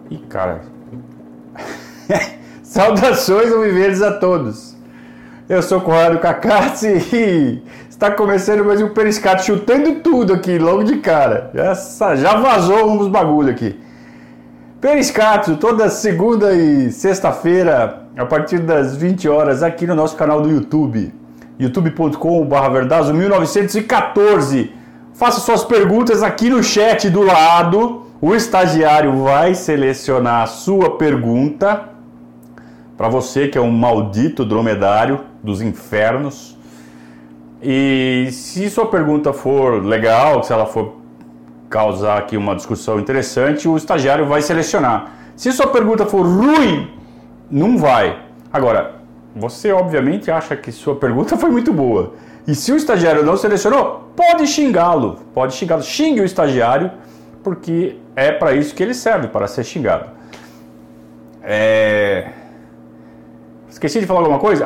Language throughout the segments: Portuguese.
Ih, cara. Saudações alviverdes a todos. Eu sou o Conrado Cacassi e está começando mais um Periscato, chutando tudo aqui logo de cara. Já vazou uns bagulho aqui. Periscato, toda segunda e sexta-feira, a partir das 20 horas, aqui no nosso canal do YouTube. youtube.com/verdazo1914. Faça suas perguntas aqui no chat do lado. O estagiário vai selecionar a sua pergunta para você que é um maldito dromedário dos infernos. E se sua pergunta for legal, se ela for causar aqui uma discussão interessante, o estagiário vai selecionar. Se sua pergunta for ruim, não vai. Agora, você obviamente acha que sua pergunta foi muito boa. E se o estagiário não selecionou, pode xingá-lo. Xingue o estagiário, porque é para isso que ele serve, para ser xingado. Esqueci de falar alguma coisa?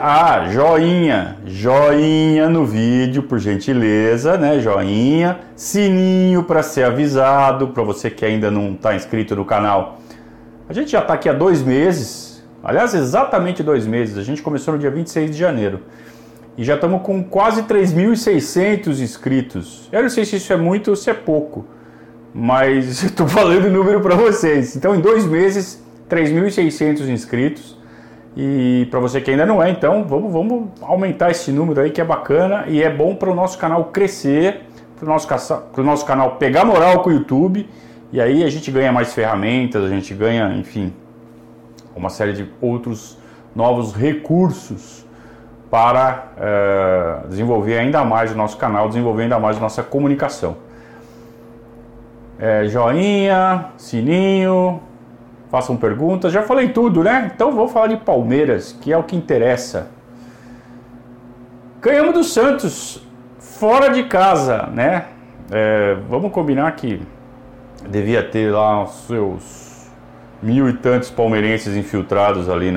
Joinha no vídeo, por gentileza, né? Joinha, sininho para ser avisado, para você que ainda não está inscrito no canal. A gente já está aqui há 2 meses, aliás, exatamente 2 meses. A gente começou no dia 26 de janeiro e já estamos com quase 3.600 inscritos. Eu não sei se isso é muito ou se é pouco, mas eu estou falando o número para vocês. Então, em 2 meses, 3.600 inscritos. E para você que ainda não é, então vamos aumentar esse número aí, que é bacana e é bom para o nosso canal crescer, para o nosso canal pegar moral com o YouTube, e aí a gente ganha mais ferramentas, a gente ganha, enfim, uma série de outros novos recursos para desenvolver ainda mais o nosso canal, desenvolver ainda mais a nossa comunicação. Joinha, sininho, façam perguntas. Já falei tudo, né? Então vou falar de Palmeiras, que é o que interessa. Ganhamos do Santos fora de casa, né? Vamos combinar que devia ter lá os seus 1.000 e tantos palmeirenses infiltrados ali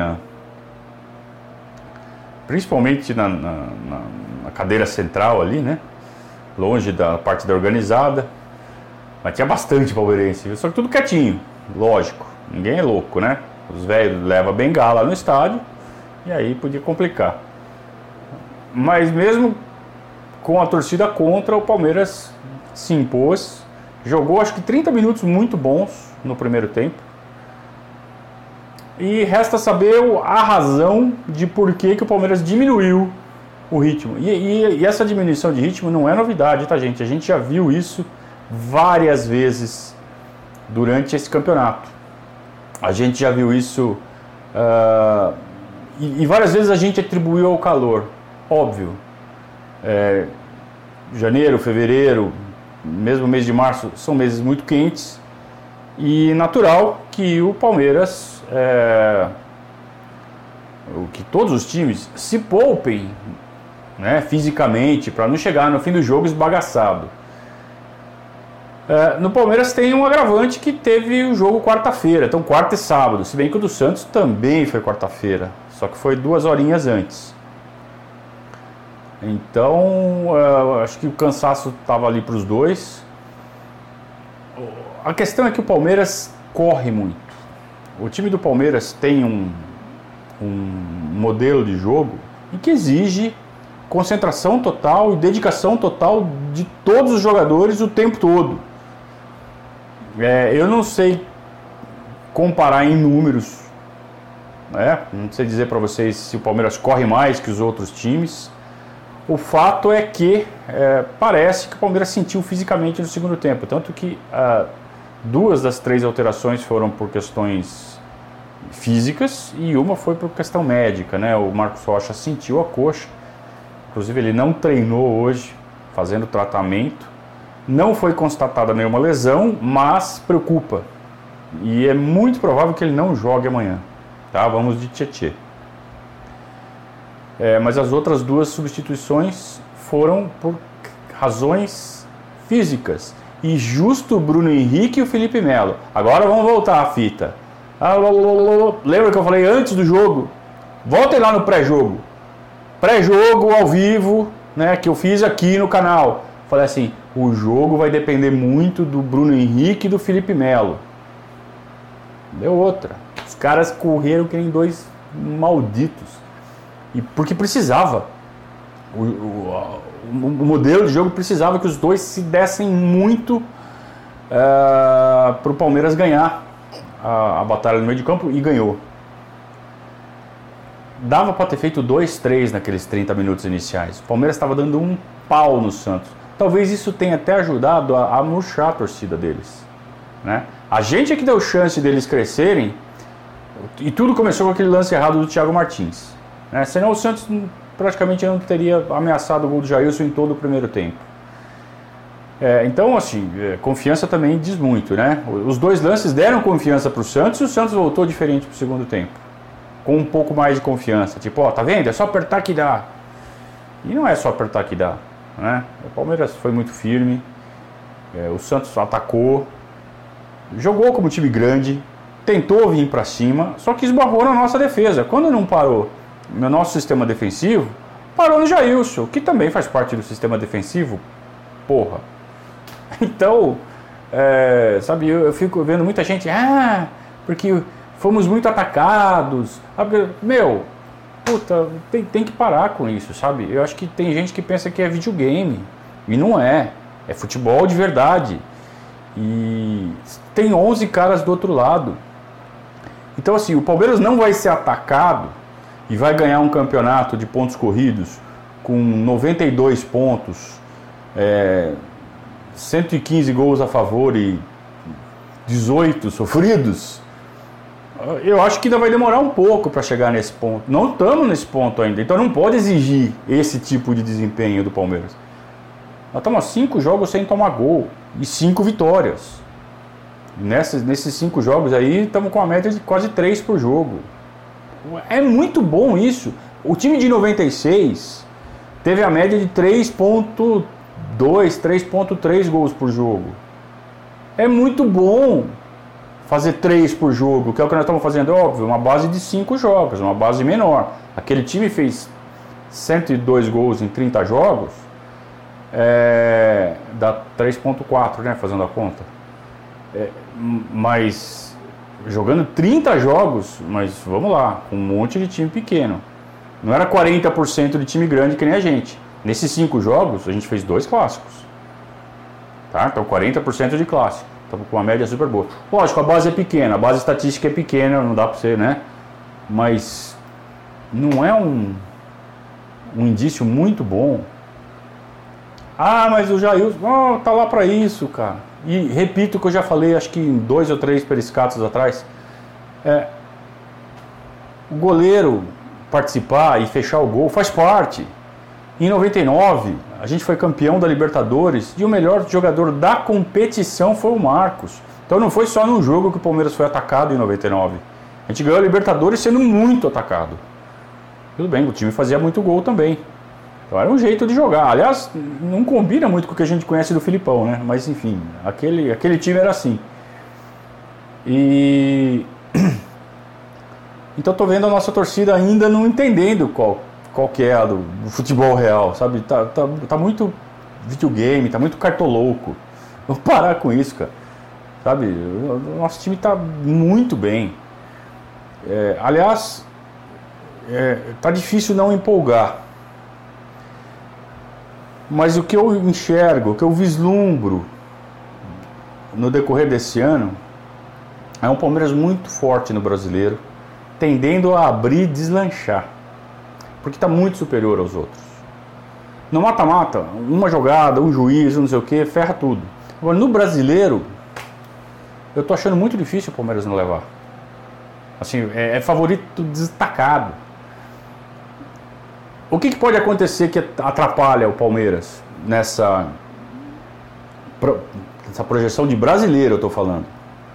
principalmente na cadeira central ali, né? Longe da parte da organizada. Mas tinha bastante palmeirense, só que tudo quietinho, lógico. Ninguém é louco, né? Os velhos levam bengala no estádio e aí podia complicar. Mas mesmo com a torcida contra, o Palmeiras se impôs. Jogou acho que 30 minutos muito bons no primeiro tempo. E resta saber a razão de por que o Palmeiras diminuiu o ritmo. E essa diminuição de ritmo não é novidade, tá, gente? A gente já viu isso várias vezes durante esse campeonato. A gente já viu isso e várias vezes a gente atribuiu ao calor. Óbvio, janeiro, fevereiro, mesmo mês de março, são meses muito quentes. E natural que o Palmeiras, que todos os times se poupem, né, fisicamente, para não chegar no fim do jogo esbagaçado. No Palmeiras tem um agravante que teve o jogo quarta-feira, então quarta e sábado, se bem que o do Santos também foi quarta-feira, só que foi 2 horinhas antes. Então, acho que o cansaço estava ali para os dois. A questão é que o Palmeiras corre muito. O time do Palmeiras tem um modelo de jogo em que exige concentração total e dedicação total de todos os jogadores o tempo todo. Eu não sei comparar em números, né? Não sei dizer para vocês se o Palmeiras corre mais que os outros times. O fato é que parece que o Palmeiras sentiu fisicamente no segundo tempo, tanto que 2 das 3 alterações foram por questões físicas e uma foi por questão médica, né? O Marcos Rocha sentiu a coxa, inclusive ele não treinou hoje fazendo tratamento. Não foi constatada nenhuma lesão, mas preocupa. E é muito provável que ele não jogue amanhã. Tá? Vamos de Tietê. Mas as outras 2 substituições foram por razões físicas. E justo o Bruno Henrique e o Felipe Melo. Agora vamos voltar à fita. Lembra que eu falei antes do jogo? Voltem lá no pré-jogo. Pré-jogo ao vivo, né, que eu fiz aqui no canal. Falei assim, o jogo vai depender muito do Bruno Henrique e do Felipe Melo. deu outra. Os caras correram que nem dois malditos. E porque precisava. O modelo de jogo precisava que os dois se dessem muito para o Palmeiras ganhar a batalha no meio de campo, e ganhou. Dava para ter feito 2-3 naqueles 30 minutos iniciais. O Palmeiras estava dando um pau no Santos. Talvez isso tenha até ajudado a murchar a torcida deles, né? A gente é que deu chance deles crescerem, e tudo começou com aquele lance errado do Thiago Martins, né? Senão o Santos praticamente não teria ameaçado o gol do Jailson em todo o primeiro tempo. Então, assim, confiança também diz muito, né? Os dois lances deram confiança para o Santos, e o Santos voltou diferente para o segundo tempo, com um pouco mais de confiança. Tipo, ó, tá vendo? É só apertar que dá. E não é só apertar que dá, né? O Palmeiras foi muito firme, o Santos atacou, jogou como time grande, tentou vir para cima, só que esbarrou na nossa defesa. Quando não parou no nosso sistema defensivo, parou no Jailson, que também faz parte do sistema defensivo, porra. Então, sabe, eu fico vendo muita gente, porque fomos muito atacados. Meu, puta, tem que parar com isso, sabe? Eu acho que tem gente que pensa que é videogame, e não é. É futebol de verdade. E tem 11 caras do outro lado. Então, assim, o Palmeiras não vai ser atacado e vai ganhar um campeonato de pontos corridos com 92 pontos, 115 gols a favor e 18 sofridos. Eu acho que ainda vai demorar um pouco para chegar nesse ponto. Não estamos nesse ponto ainda, então não pode exigir esse tipo de desempenho do Palmeiras. Nós estamos a 5 jogos sem tomar gol e 5 vitórias. Nesses 5 jogos aí, estamos com a média de quase 3 por jogo. É muito bom isso. O time de 96 teve a média de 3.2, 3.3 gols por jogo. É muito bom fazer 3 por jogo, que é o que nós estamos fazendo, óbvio, uma base de 5 jogos, uma base menor. Aquele time fez 102 gols em 30 jogos, dá 3.4, né, fazendo a conta. Mas jogando 30 jogos, mas vamos lá, com um monte de time pequeno. Não era 40% de time grande que nem a gente. Nesses 5 jogos, a gente fez 2 clássicos. Tá? Então 40% de clássico. Estamos com uma média super boa. Lógico, a base é pequena, a base estatística é pequena, não dá para você, né? Mas não é um indício muito bom. Mas o Jailson, tá lá para isso, cara. E repito o que eu já falei, acho que em 2 ou 3 periscatos atrás. O goleiro participar e fechar o gol faz parte. Em 99, a gente foi campeão da Libertadores e o melhor jogador da competição foi o Marcos. Então não foi só num jogo que o Palmeiras foi atacado em 99. A gente ganhou a Libertadores sendo muito atacado. Tudo bem, o time fazia muito gol também. Então era um jeito de jogar. Aliás, não combina muito com o que a gente conhece do Filipão, né? Mas enfim, aquele time era assim. Então tô vendo a nossa torcida ainda não entendendo qual que é a do futebol real, sabe? Tá muito videogame, tá muito cartolouco. Vamos parar com isso, cara. Sabe? O nosso time tá muito bem. Aliás, tá difícil não empolgar. Mas o que eu enxergo, o que eu vislumbro no decorrer desse ano é um Palmeiras muito forte no Brasileiro, tendendo a abrir e deslanchar. Porque está muito superior aos outros. No mata-mata, uma jogada, um juiz, não sei o que, ferra tudo. Agora, no Brasileiro, eu tô achando muito difícil o Palmeiras não levar. Assim, é favorito destacado. O que pode acontecer que atrapalha o Palmeiras nessa projeção de brasileiro, eu tô falando?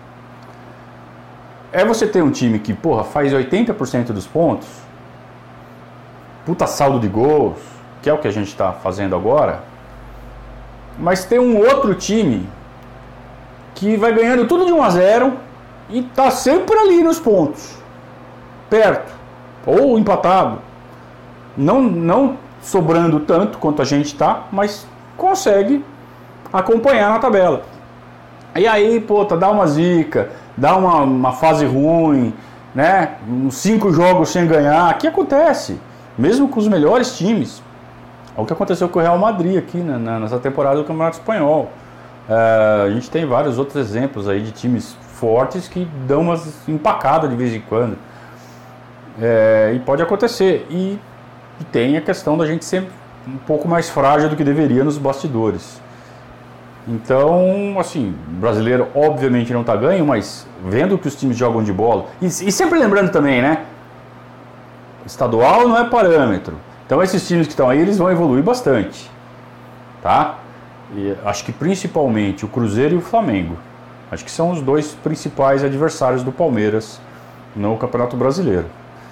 Você ter um time que, faz 80% dos pontos, puta saldo de gols, que é o que a gente está fazendo agora, mas tem um outro time que vai ganhando tudo de 1-0 e tá sempre ali nos pontos, perto, ou empatado, não sobrando tanto quanto a gente tá, mas consegue acompanhar na tabela. E aí, pô, dá uma zica, dá uma fase ruim, né? Uns 5 jogos sem ganhar, que acontece, mesmo com os melhores times. É o que aconteceu com o Real Madrid aqui nessa temporada do Campeonato Espanhol. A gente tem vários outros exemplos aí de times fortes que dão umas empacadas de vez em quando. E pode acontecer. E tem a questão da gente ser um pouco mais frágil do que deveria nos bastidores. Então, assim, o brasileiro obviamente não está ganho, mas vendo que os times jogam de bola, e sempre lembrando também, né? Estadual não é parâmetro. Então esses times que estão aí, eles vão evoluir bastante, tá? E acho que principalmente o Cruzeiro e o Flamengo. Acho que são os 2 principais adversários do Palmeiras no Campeonato Brasileiro.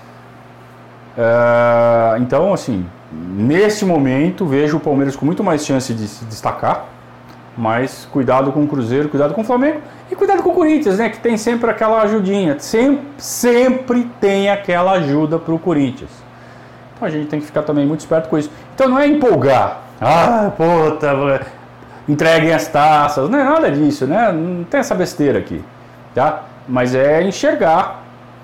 Então, assim, nesse momento vejo o Palmeiras com muito mais chance de se destacar, mas cuidado com o Cruzeiro, cuidado com o Flamengo e cuidado com o Corinthians, né? Que tem sempre aquela ajudinha, sempre tem aquela ajuda para o Corinthians. Então a gente tem que ficar também muito esperto com isso. Então não é empolgar, entreguem as taças, não é nada disso, né? Não tem essa besteira aqui, tá? Mas é enxergar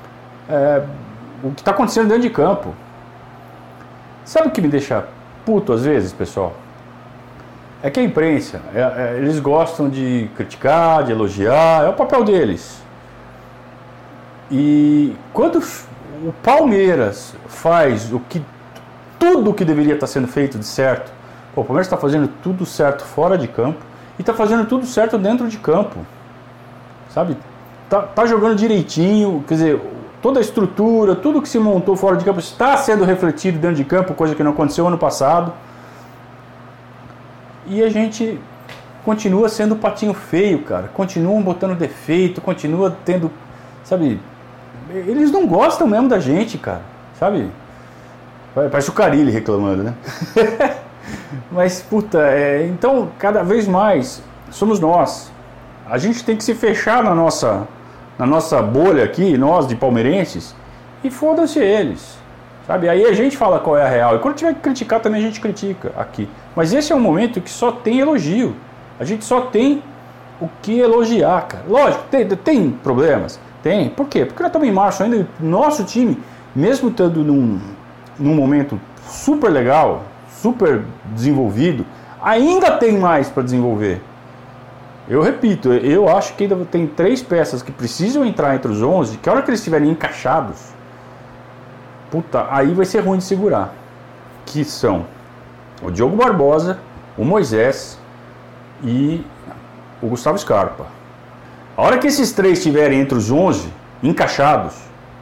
o que está acontecendo dentro de campo. Sabe o que me deixa puto às vezes, pessoal? É que a imprensa, eles gostam de criticar, de elogiar, é o papel deles. E quando o Palmeiras faz tudo o que deveria estar sendo feito de certo, o Palmeiras está fazendo tudo certo fora de campo e está fazendo tudo certo dentro de campo, sabe? Tá jogando direitinho, quer dizer, toda a estrutura, tudo que se montou fora de campo está sendo refletido dentro de campo, coisa que não aconteceu ano passado. E a gente continua sendo patinho feio, cara. Continuam botando defeito, continua tendo, sabe? Eles não gostam mesmo da gente, cara, sabe? Parece o Carille reclamando, né? Mas, puta, então, cada vez mais, somos nós. A gente tem que se fechar na nossa bolha aqui, nós de palmeirenses, e foda-se eles, sabe? Aí a gente fala qual é a real. E quando tiver que criticar, também a gente critica aqui. Mas esse é um momento que só tem elogio. A gente só tem o que elogiar, cara. Lógico, tem problemas. Tem. Por quê? Porque nós estamos em março ainda e nosso time, mesmo estando num momento super legal, super desenvolvido, ainda tem mais para desenvolver. Eu repito, eu acho que ainda tem 3 peças que precisam entrar entre os 11, que a hora que eles estiverem encaixados, puta, aí vai ser ruim de segurar. Que são o Diogo Barbosa, o Moisés e o Gustavo Scarpa. A hora que esses 3 estiverem entre os 11, encaixados,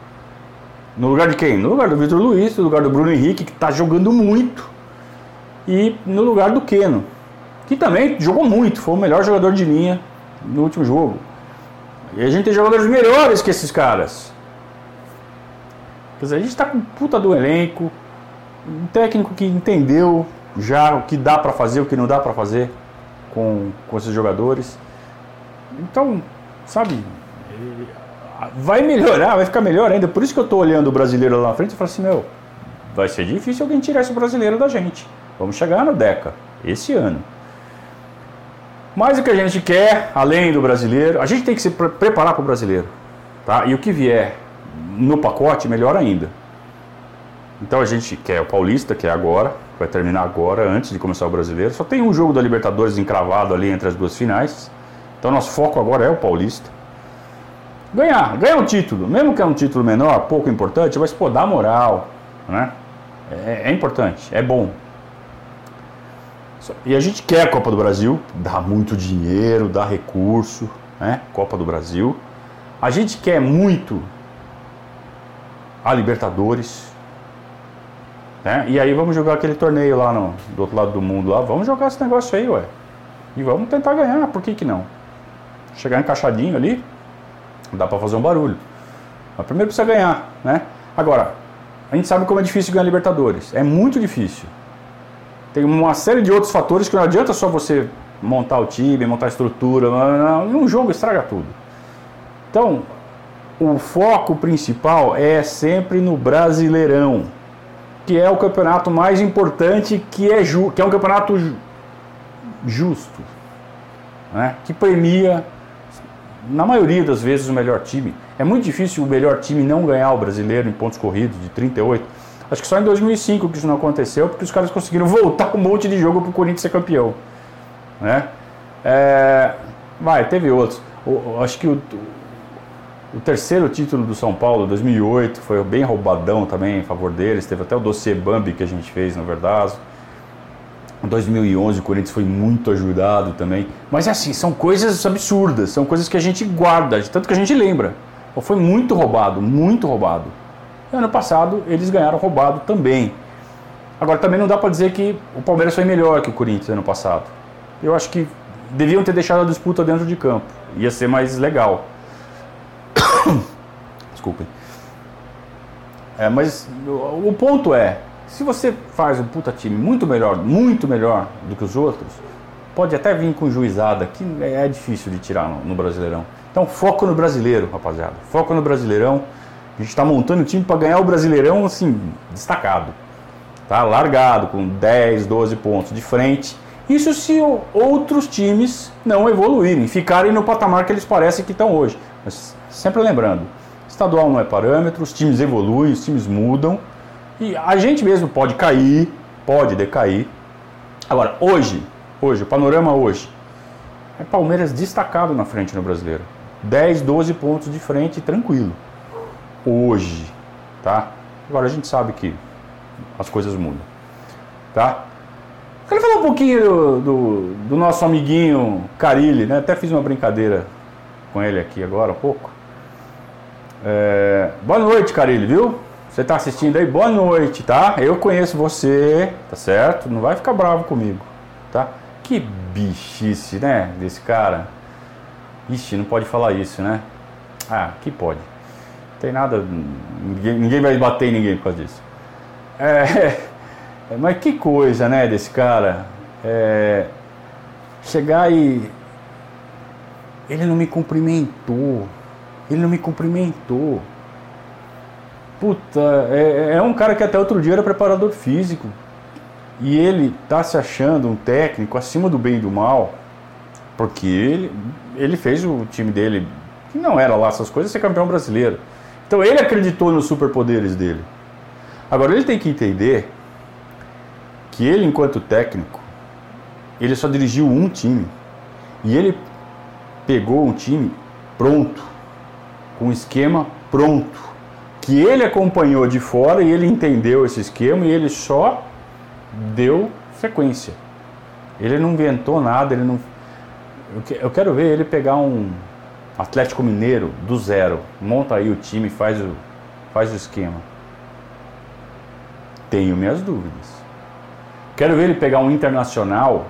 no lugar de quem? No lugar do Vitor Luiz, no lugar do Bruno Henrique, que está jogando muito, e no lugar do Keno, que também jogou muito, foi o melhor jogador de linha no último jogo. E a gente tem jogadores melhores que esses caras. Quer dizer, a gente está com puta do elenco, um técnico que entendeu já o que dá para fazer, o que não dá para fazer com esses jogadores. Então, sabe, vai melhorar, vai ficar melhor ainda. Por isso que eu estou olhando o brasileiro lá na frente e falo assim, vai ser difícil alguém tirar esse brasileiro da gente. Vamos chegar no Deca, esse ano. Mas o que a gente quer, além do brasileiro, a gente tem que se preparar para o brasileiro, tá? E o que vier no pacote, melhor ainda. Então a gente quer o Paulista, que é agora, vai terminar agora, antes de começar o brasileiro. Só tem um jogo da Libertadores encravado ali entre as 2 finais. Então nosso foco agora é o Paulista. Ganhar um título, mesmo que é um título menor, pouco importante, mas pô, dá moral, né? É importante, é bom. E a gente quer a Copa do Brasil, dá muito dinheiro, dá recurso, né? Copa do Brasil. A gente quer muito a Libertadores, né? E aí vamos jogar aquele torneio lá do outro lado do mundo lá, vamos jogar esse negócio aí, ué. E vamos tentar ganhar, por que não? Chegar encaixadinho ali, dá pra fazer um barulho. Mas primeiro precisa ganhar, né? Agora, a gente sabe como é difícil ganhar Libertadores, é muito difícil. Tem uma série de outros fatores que não adianta só você montar o time, montar a estrutura, um jogo estraga tudo. Então, o foco principal é sempre no Brasileirão, que é o campeonato mais importante, que é um campeonato justo, né? Que premia na maioria das vezes, o melhor time. É muito difícil o melhor time não ganhar o brasileiro em pontos corridos de 38. Acho que só em 2005 que isso não aconteceu, porque os caras conseguiram voltar um monte de jogo para o Corinthians ser campeão. Né? Teve outros. Acho que o terceiro título do São Paulo, 2008, foi bem roubadão também em favor deles. Teve até o dossiê Bambi que a gente fez, na verdade. Em 2011 o Corinthians foi muito ajudado também. Mas assim, são coisas absurdas, são coisas que a gente guarda, tanto que a gente lembra. Foi muito roubado, muito roubado. E ano passado eles ganharam roubado também. Agora também não dá para dizer que o Palmeiras foi melhor que o Corinthians ano passado. Eu acho que deviam ter deixado a disputa dentro de campo. Ia ser mais legal. Desculpem. Mas o ponto é, se você faz um puta time muito melhor do que os outros, pode até vir com juizada, que é difícil de tirar no Brasileirão. Então foco no Brasileiro, rapaziada. Foco no Brasileirão. A gente está montando o time para ganhar o Brasileirão, assim, destacado. Tá? Largado, com 10, 12 pontos de frente. Isso se outros times não evoluírem, ficarem no patamar que eles parecem que estão hoje. Mas sempre lembrando, estadual não é parâmetro, os times evoluem, os times mudam. E a gente mesmo pode cair, pode decair. Agora, hoje, o panorama hoje, é Palmeiras destacado na frente no Brasileiro. 10, 12 pontos de frente, tranquilo. Hoje, tá? Agora a gente sabe que as coisas mudam, tá? Quero falar um pouquinho do nosso amiguinho Carille, né? Até fiz uma brincadeira com ele aqui agora há pouco. Boa noite, Carille, viu? Você tá assistindo aí? Boa noite, tá? Eu conheço você, tá certo? Não vai ficar bravo comigo, tá? Que bichice, né, desse cara. Ixi, não pode falar isso, né? Ah, que pode. Não tem nada, ninguém vai bater em ninguém por causa disso. Mas que coisa, né, desse cara. Chegar e... Ele não me cumprimentou. Puta, é um cara que até outro dia era preparador físico. E ele tá se achando um técnico acima do bem e do mal. Porque ele fez o time dele, que não era lá essas coisas, ser campeão brasileiro. Então ele acreditou nos superpoderes dele. Agora ele tem que entender que ele, enquanto técnico, ele só dirigiu um time. E ele pegou um time pronto, com um esquema pronto, que ele acompanhou de fora e ele entendeu esse esquema e ele só deu sequência. Ele não inventou nada, ele não... Eu quero ver ele pegar um Atlético Mineiro do zero, monta aí o time, faz o esquema. Tenho minhas dúvidas. Quero ver ele pegar um Internacional,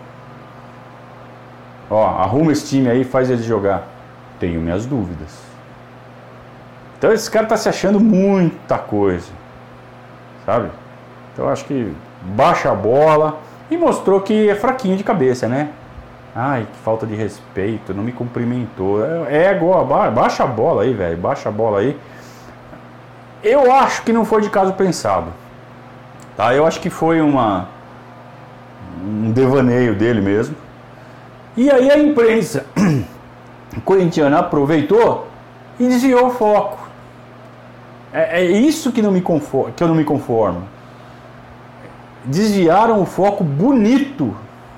arruma esse time aí, faz ele jogar. Tenho minhas dúvidas. Então esse cara tá se achando muita coisa, sabe? Então eu acho que baixa a bola e mostrou que é fraquinho de cabeça, né? Ai, que falta de respeito, não me cumprimentou. Baixa a bola aí, velho, baixa a bola aí. Eu acho que não foi de caso pensado, tá? Eu acho que foi um devaneio dele mesmo. E aí a imprensa corintiana aproveitou e desviou o foco. É isso que eu não me conformo. Desviaram o foco bonito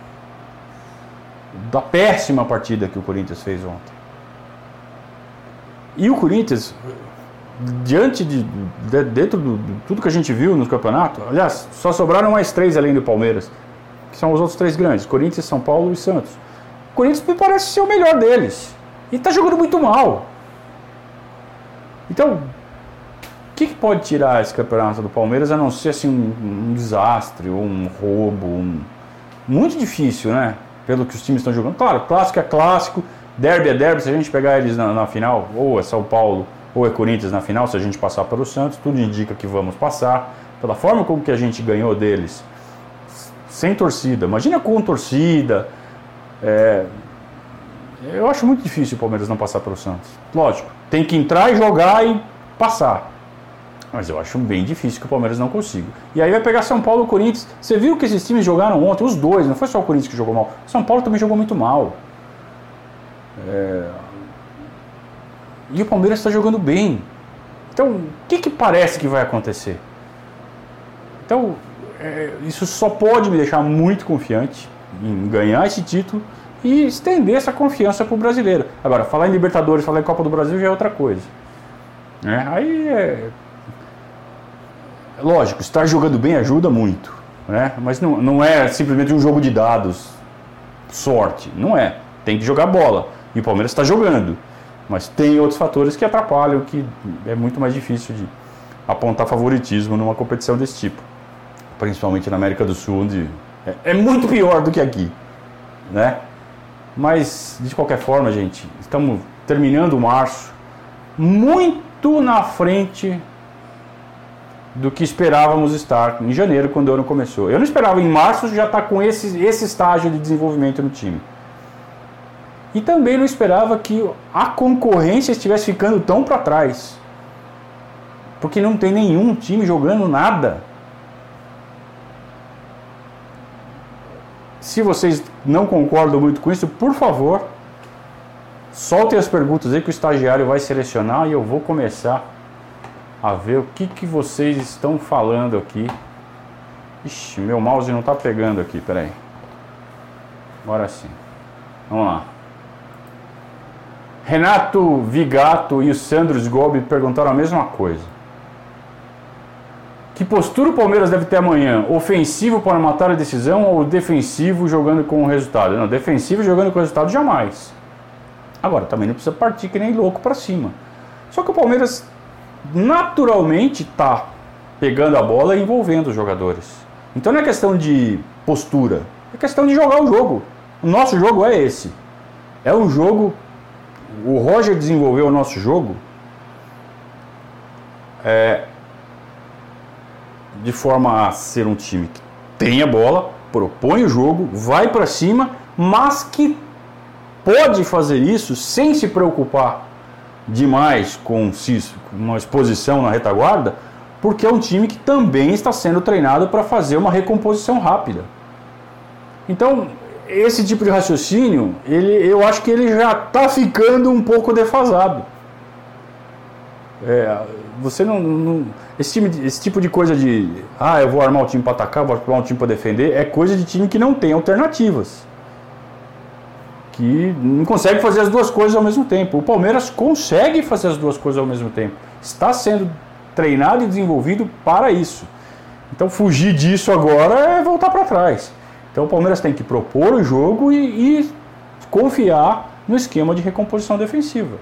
da péssima partida que o Corinthians fez ontem. E o Corinthians, dentro de tudo que a gente viu no campeonato, aliás, só sobraram mais 3 além do Palmeiras, que são os outros 3 grandes, Corinthians, São Paulo e Santos. O Corinthians me parece ser o melhor deles. E está jogando muito mal. Então, o que pode tirar esse campeonato do Palmeiras a não ser assim, um desastre ou um roubo? Muito difícil, né? Pelo que os times estão jogando. Claro, clássico é clássico, derby é derby. Se a gente pegar eles na final, ou é São Paulo ou é Corinthians na final, se a gente passar pelo Santos, tudo indica que vamos passar. Pela forma como que a gente ganhou deles, sem torcida. Imagina com torcida. Eu acho muito difícil o Palmeiras não passar pelo Santos. Lógico, tem que entrar e jogar e passar. Mas eu acho bem difícil que o Palmeiras não consiga. E aí vai pegar São Paulo e Corinthians. Você viu que esses times jogaram ontem, os dois, não foi só o Corinthians que jogou mal. São Paulo também jogou muito mal. E o Palmeiras está jogando bem. Então, o que parece que vai acontecer? Então, isso só pode me deixar muito confiante em ganhar esse título e estender essa confiança para o brasileiro. Agora, falar em Libertadores, falar em Copa do Brasil já é outra coisa. Aí lógico, estar jogando bem ajuda muito, né? Mas não é simplesmente um jogo de dados, sorte. Não é. Tem que jogar bola. E o Palmeiras está jogando. Mas tem outros fatores que atrapalham, que é muito mais difícil de apontar favoritismo numa competição desse tipo. Principalmente na América do Sul, onde é muito pior do que aqui, né? Mas, de qualquer forma, gente, estamos terminando março muito na frente do que esperávamos estar em janeiro, quando o ano começou. Eu não esperava em março já estar com esse estágio de desenvolvimento no time. E também não esperava que a concorrência estivesse ficando tão para trás. Porque não tem nenhum time jogando nada. Se vocês não concordam muito com isso, por favor, soltem as perguntas aí que o estagiário vai selecionar e eu vou começar a ver o que vocês estão falando aqui. Ixi, meu mouse não está pegando aqui, peraí. Agora sim. Vamos lá. Renato Vigato e o Sandro Sgobi perguntaram a mesma coisa. Que postura o Palmeiras deve ter amanhã? Ofensivo para matar a decisão ou defensivo jogando com o resultado? Não, defensivo jogando com o resultado jamais. Agora, também não precisa partir que nem louco para cima. Só que o Palmeiras naturalmente está pegando a bola e envolvendo os jogadores. Então não é questão de postura, é questão de jogar o jogo. O nosso jogo é esse. É um jogo... O Roger desenvolveu o nosso jogo de forma a ser um time que tem a bola, propõe o jogo, vai para cima, mas que pode fazer isso sem se preocupar demais com uma exposição na retaguarda, porque é um time que também está sendo treinado para fazer uma recomposição rápida. Então, esse tipo de raciocínio, eu acho que ele já está ficando um pouco defasado. Você esse tipo de coisa de eu vou armar o time para atacar, vou armar o time para defender, é coisa de time que não tem alternativas, que não consegue fazer as duas coisas ao mesmo tempo. O Palmeiras consegue fazer as duas coisas ao mesmo tempo, está sendo treinado e desenvolvido para isso. Então fugir disso agora é voltar para trás. Então o Palmeiras tem que propor o jogo e confiar no esquema de recomposição defensiva.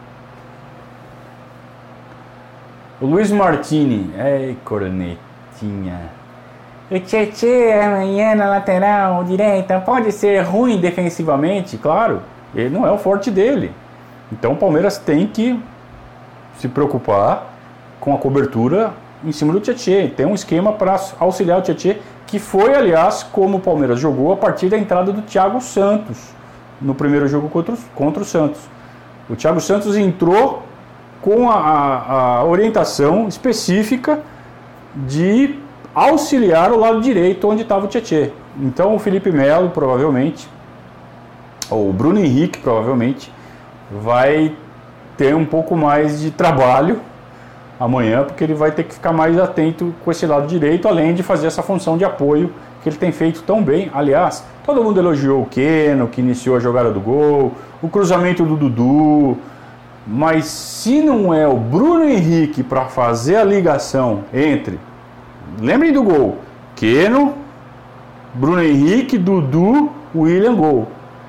O Luiz Martini, cornetinha. O Tietê amanhã na lateral direita pode ser ruim defensivamente? Claro, ele não é o forte dele. Então o Palmeiras tem que se preocupar com a cobertura em cima do Tietê. Tem um esquema para auxiliar o Tietê, que foi, aliás, como o Palmeiras jogou a partir da entrada do Thiago Santos no primeiro jogo contra o Santos. O Thiago Santos entrou com a orientação específica de auxiliar o lado direito onde estava o Tietê. Então o Felipe Melo provavelmente, ou o Bruno Henrique provavelmente, vai ter um pouco mais de trabalho amanhã, porque ele vai ter que ficar mais atento com esse lado direito, além de fazer essa função de apoio que ele tem feito tão bem. Aliás, todo mundo elogiou o Keno, que iniciou a jogada do gol, o cruzamento do Dudu, mas se não é o Bruno Henrique para fazer a ligação entre, lembrem do gol, Keno, Bruno Henrique, Dudu, William, gol.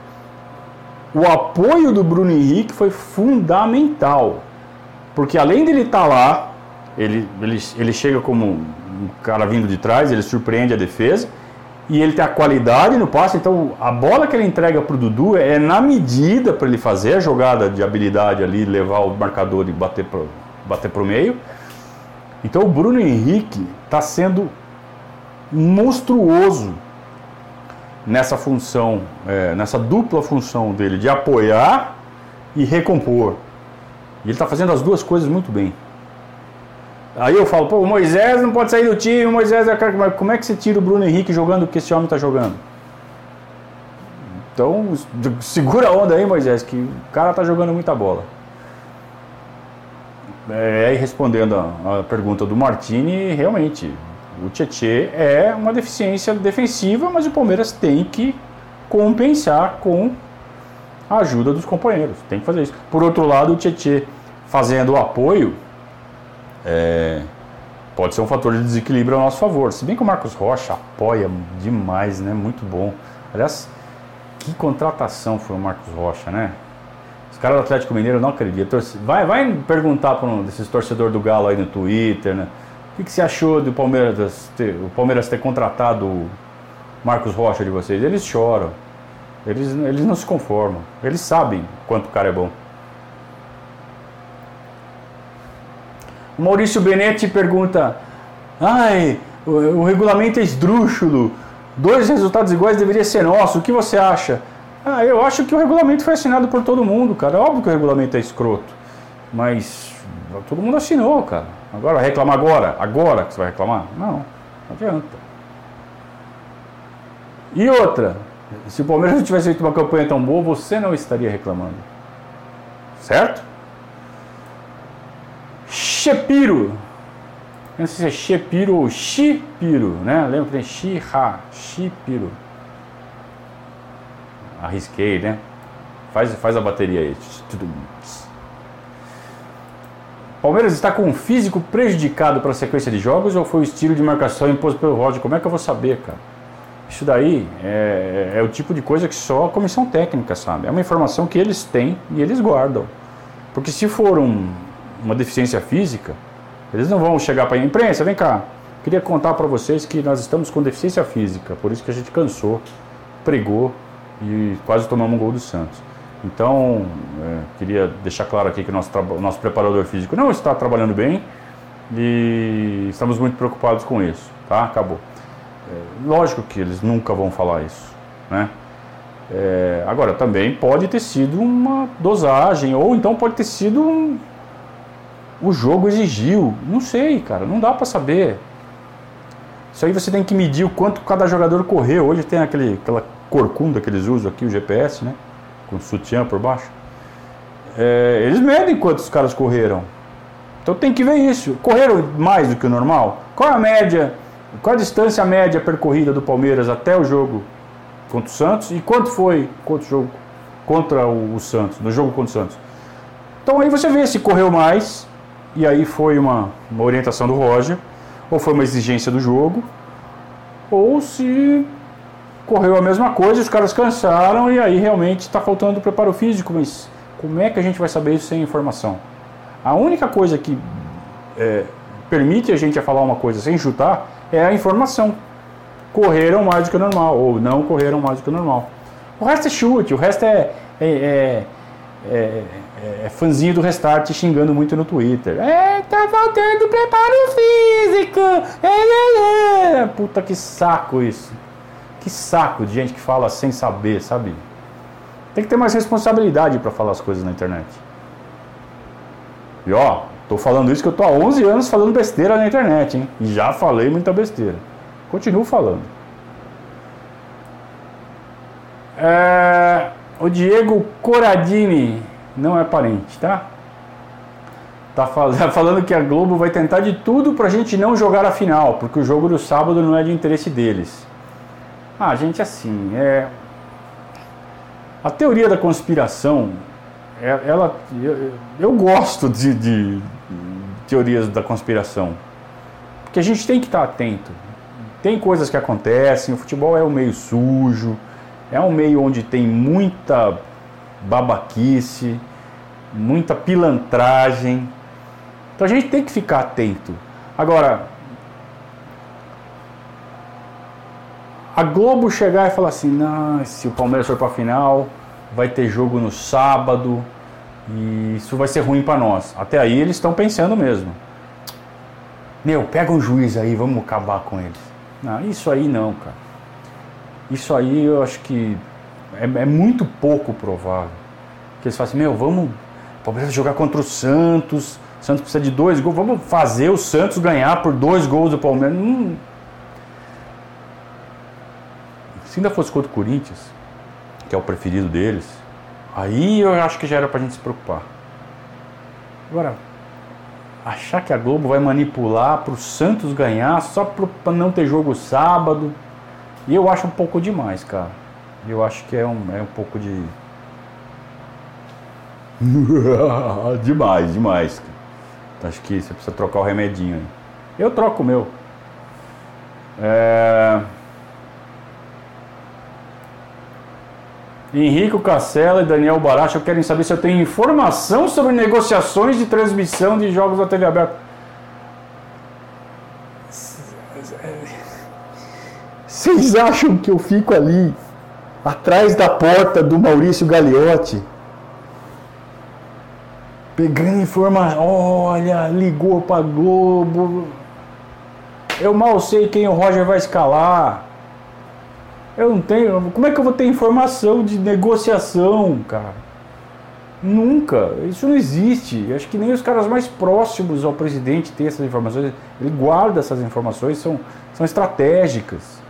O apoio do Bruno Henrique foi fundamental, porque além dele estar lá, ele chega como um cara vindo de trás, ele surpreende a defesa, e ele tem a qualidade no passe. Então a bola que ele entrega para o Dudu é na medida para ele fazer a jogada de habilidade ali, levar o marcador e bater para o meio. Então o Bruno Henrique está sendo monstruoso nessa função, nessa dupla função dele de apoiar e recompor. E ele está fazendo as duas coisas muito bem. Aí eu falo, o Moisés não pode sair do time, o Moisés é cara, mas como é que você tira o Bruno Henrique jogando o que esse homem está jogando? Então, segura a onda aí, Moisés, que o cara está jogando muita bola. Aí respondendo a pergunta do Martini, realmente, o Tietê é uma deficiência defensiva, mas o Palmeiras tem que compensar com a ajuda dos companheiros, tem que fazer isso. Por outro lado, o Tietê fazendo o apoio, pode ser um fator de desequilíbrio a nosso favor. Se bem que o Marcos Rocha apoia demais, né? Muito bom. Aliás, que contratação foi o Marcos Rocha, né? Os caras do Atlético Mineiro não acreditam. Vai perguntar para um desses torcedores do Galo aí no Twitter, né? O que você achou do Palmeiras ter contratado o Marcos Rocha de vocês? Eles choram. Eles não se conformam. Eles sabem quanto o cara é bom. O Maurício Benetti pergunta: o regulamento é esdrúxulo. 2 resultados iguais deveria ser nosso. O que você acha? Eu acho que o regulamento foi assinado por todo mundo, cara. É óbvio que o regulamento é escroto. Mas todo mundo assinou, cara. Agora, vai reclamar agora que você vai reclamar? Não adianta. E outra, se o Palmeiras não tivesse feito uma campanha tão boa, você não estaria reclamando. Certo? Shepiro. Eu não sei se é Shepiro ou Shipiro, né? Lembra que tem Shipiro. Arrisquei, né? Faz a bateria aí. Palmeiras está com um físico prejudicado para a sequência de jogos ou foi o estilo de marcação imposto pelo Roger? Como é que eu vou saber, cara? Isso daí é o tipo de coisa que só a comissão técnica sabe. É uma informação que eles têm e eles guardam. Porque se for uma deficiência física, eles não vão chegar para a imprensa, vem cá, queria contar para vocês que nós estamos com deficiência física, por isso que a gente cansou, pregou e quase tomamos um gol do Santos. Então, queria deixar claro aqui que o nosso preparador físico não está trabalhando bem e estamos muito preocupados com isso, tá? Acabou. Lógico que eles nunca vão falar isso, né? Agora, também pode ter sido uma dosagem, ou então pode ter sido o jogo exigiu, não sei, cara, não dá pra saber. Isso aí você tem que medir o quanto cada jogador correu. Hoje tem aquela corcunda que eles usam aqui, o GPS, né? Com sutiã por baixo. Eles medem quantos caras correram. Então tem que ver isso. Correram mais do que o normal? Qual é a média? Qual a distância média percorrida do Palmeiras até o jogo contra o Santos? E quanto foi contra o Santos, no jogo contra o Santos? Então aí você vê se correu mais, e aí foi uma orientação do Roger, ou foi uma exigência do jogo, ou se correu a mesma coisa, os caras cansaram e aí realmente está faltando preparo físico. Mas como é que a gente vai saber isso sem informação? A única coisa que permite a gente falar uma coisa sem chutar é a informação. Correram mais do que o normal, ou não correram mais do que o normal. O resto é chute, o resto é fãzinho do Restart xingando muito no Twitter. Tá faltando preparo físico. Puta, que saco isso. Que saco de gente que fala sem saber, sabe? Tem que ter mais responsabilidade pra falar as coisas na internet. E ó, tô falando isso que eu tô há 11 anos falando besteira na internet, hein? E já falei muita besteira. Continuo falando. O Diego Coradini não é parente, tá? Tá falando que a Globo vai tentar de tudo pra gente não jogar a final, porque o jogo do sábado não é de interesse deles. Gente, assim, a teoria da conspiração, eu gosto de teorias da conspiração, porque a gente tem que estar atento. Tem coisas que acontecem, o futebol é um meio sujo, é um meio onde tem muita babaquice, muita pilantragem. Então a gente tem que ficar atento. Agora, a Globo chegar e falar assim: não, se o Palmeiras for para a final, vai ter jogo no sábado e isso vai ser ruim para nós. Até aí eles estão pensando mesmo. Pega um juiz aí, vamos acabar com eles. Não, isso aí não, cara. Isso aí eu acho que é muito pouco provável. Que eles falam assim: vamos, o Palmeiras jogar contra o Santos precisa de 2 gols, vamos fazer o Santos ganhar por 2 gols do Palmeiras. Se ainda fosse contra o Corinthians, que é o preferido deles, aí eu acho que já era pra gente se preocupar. Agora, achar que a Globo vai manipular para o Santos ganhar só para não ter jogo sábado. E eu acho um pouco demais, cara. Eu acho que é um pouco de... demais. Acho que você precisa trocar o remedinho aí. Eu troco o meu. Henrico Castella e Daniel Baracho querem saber se eu tenho informação sobre negociações de transmissão de jogos da TV aberta. Vocês acham que eu fico ali atrás da porta do Maurício Gagliotti pegando informação? Olha, ligou pra Globo. Eu mal sei quem o Roger vai escalar. Eu não tenho... Como é que eu vou ter informação de negociação, cara? Nunca. Isso não existe. Acho que nem os caras mais próximos ao presidente têm essas informações. Ele guarda essas informações, são estratégicas.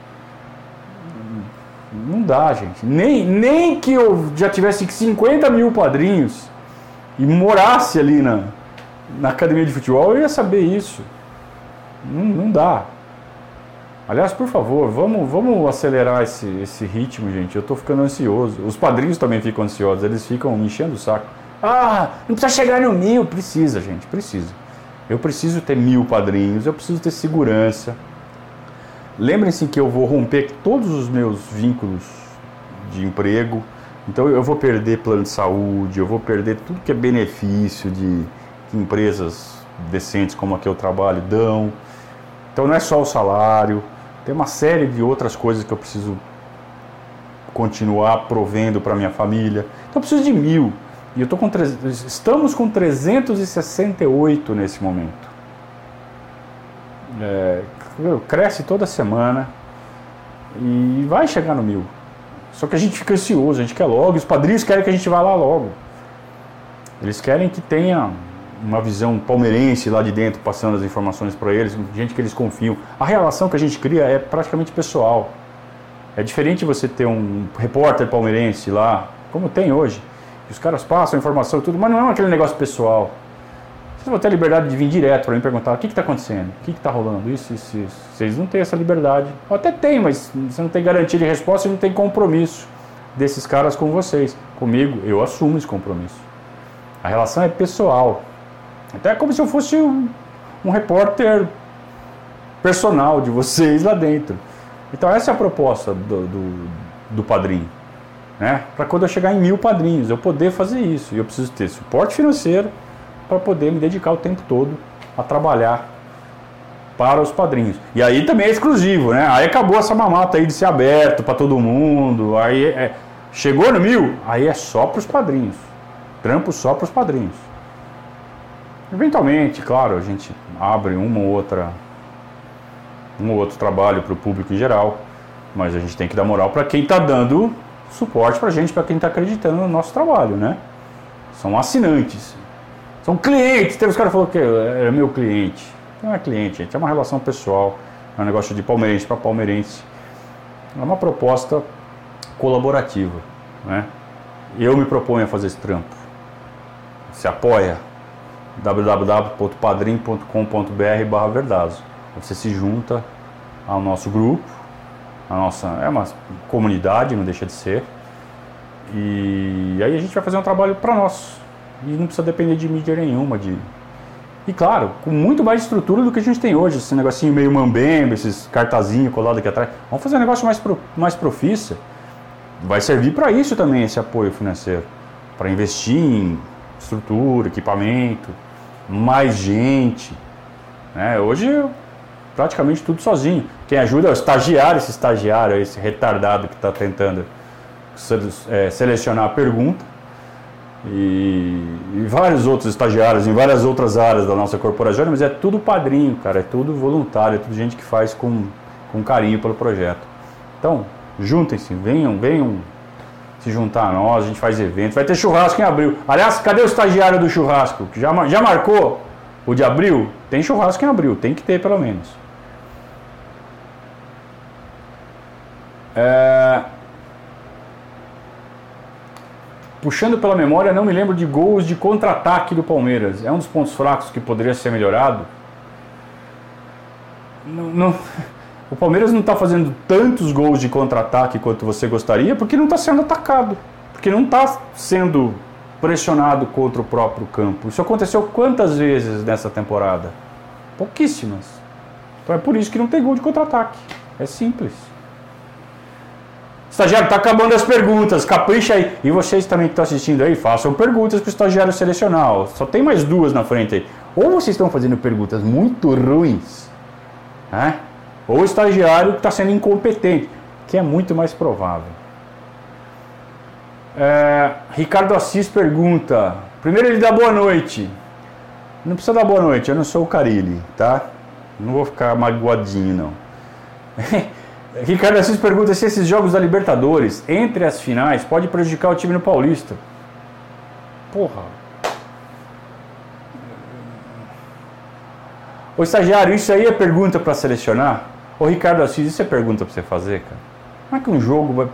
Não dá, gente. Nem que eu já tivesse 50 mil padrinhos e morasse ali na academia de futebol, eu ia saber isso. Não dá. Aliás, por favor, vamos acelerar esse ritmo, gente. Eu tô ficando ansioso. Os padrinhos também ficam ansiosos. Eles ficam me enchendo o saco. Não precisa chegar no 1000. Precisa, gente, precisa. Eu preciso ter 1000 padrinhos. Eu preciso ter segurança. Lembrem-se que eu vou romper todos os meus vínculos de emprego. Então eu vou perder plano de saúde. Eu vou perder tudo que é benefício que empresas decentes como a que eu trabalho dão. Então não é só o salário, tem uma série de outras coisas que eu preciso continuar provendo para minha família. Então eu preciso de 1000. E estamos com 368 nesse momento. Cresce toda semana e vai chegar no 1000. Só que a gente fica ansioso, a gente quer logo. Os padrinhos querem que a gente vá lá logo. Eles querem que tenha uma visão palmeirense lá de dentro, passando as informações para eles, gente que eles confiam. A relação que a gente cria é praticamente pessoal. É diferente você ter um repórter palmeirense lá, como tem hoje. Os caras passam a informação e tudo, mas não é aquele negócio pessoal. Vocês vão ter a liberdade de vir direto para mim perguntar: o que está acontecendo? O que está rolando? Isso. Vocês não têm essa liberdade. Ou até tem, mas você não tem garantia de resposta e não tem compromisso desses caras com vocês. Comigo, eu assumo esse compromisso. A relação é pessoal. Então é como se eu fosse um repórter personal de vocês lá dentro. Então essa é a proposta do padrinho, né? Para quando eu chegar em 1000 padrinhos, eu poder fazer isso. E eu preciso ter suporte financeiro para poder me dedicar o tempo todo a trabalhar para os padrinhos. E aí também é exclusivo, né? Aí acabou essa mamata aí de ser aberto para todo mundo. Aí chegou no 1000, aí é só para os padrinhos. Trampo só para os padrinhos. Eventualmente, claro, a gente abre um ou outro trabalho para o público em geral, mas a gente tem que dar moral para quem está dando suporte para a gente, para quem está acreditando no nosso trabalho, né? São assinantes, são clientes. Teve os caras que falaram que é meu cliente. Não é cliente, gente, é uma relação pessoal, é um negócio de palmeirense para palmeirense. É uma proposta colaborativa, né? Eu me proponho a fazer esse trampo. Se apoia? www.padrim.com.br/Verdazo. Você se junta ao nosso grupo, é uma comunidade, não deixa de ser, e aí a gente vai fazer um trabalho para nós, e não precisa depender de mídia nenhuma, e claro, com muito mais estrutura do que a gente tem hoje, esse negocinho meio mambembe, esses cartazinhos colados aqui atrás. Vamos fazer um negócio mais profissa. Vai servir para isso também, esse apoio financeiro, para investir em estrutura, equipamento, mais gente, né? Hoje praticamente tudo sozinho. Quem ajuda é o estagiário, esse retardado que está tentando selecionar a pergunta, e vários outros estagiários em várias outras áreas da nossa corporação, mas é tudo padrinho, cara, é tudo voluntário, é tudo gente que faz com carinho pelo projeto. Então, juntem-se, venham se juntar a nós, a gente faz evento, vai ter churrasco em abril. Aliás, cadê o estagiário do churrasco? Já marcou o de abril? Tem churrasco em abril, tem que ter pelo menos. Puxando pela memória, não me lembro de gols de contra-ataque do Palmeiras. É um dos pontos fracos que poderia ser melhorado? Não, o Palmeiras não está fazendo tantos gols de contra-ataque quanto você gostaria porque não está sendo atacado. Porque não está sendo pressionado contra o próprio campo. Isso aconteceu quantas vezes nessa temporada? Pouquíssimas. Então é por isso que não tem gol de contra-ataque. É simples. Estagiário, tá acabando as perguntas, capricha aí. E vocês também que estão assistindo aí, façam perguntas para o estagiário selecionar. Só tem mais duas na frente aí. Ou vocês estão fazendo perguntas muito ruins, né? Ou o estagiário que está sendo incompetente, que é muito mais provável. Ricardo Assis pergunta. Primeiro ele dá boa noite. Não precisa dar boa noite, eu não sou o Carille, tá? Não vou ficar magoadinho, não. Ricardo Assis pergunta se esses jogos da Libertadores, entre as finais, pode prejudicar o time no Paulista. Porra. Ô estagiário, isso aí é pergunta para selecionar? Ô Ricardo Assis, isso é pergunta para você fazer, cara? Como é que um jogo vai...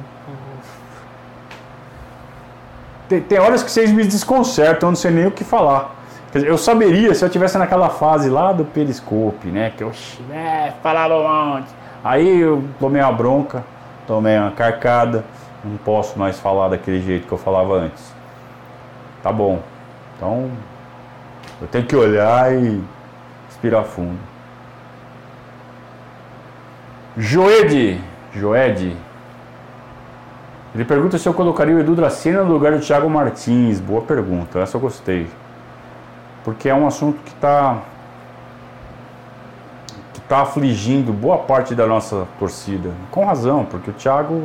Tem horas que vocês me desconcertam, eu não sei nem o que falar. Quer dizer, eu saberia se eu estivesse naquela fase lá do Periscope, né? Que eu falava um monte. Aí eu tomei uma bronca, tomei uma carcada, não posso mais falar daquele jeito que eu falava antes. Tá bom. Então, eu tenho que olhar e respirar fundo. Joede. Ele pergunta se eu colocaria o Edu Dracena no lugar do Thiago Martins. Boa pergunta, essa eu gostei. Porque é um assunto que está afligindo boa parte da nossa torcida. Com razão, porque o Thiago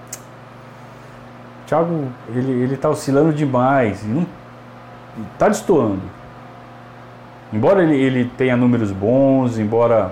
ele está oscilando demais. Está destoando. Embora ele tenha números bons, embora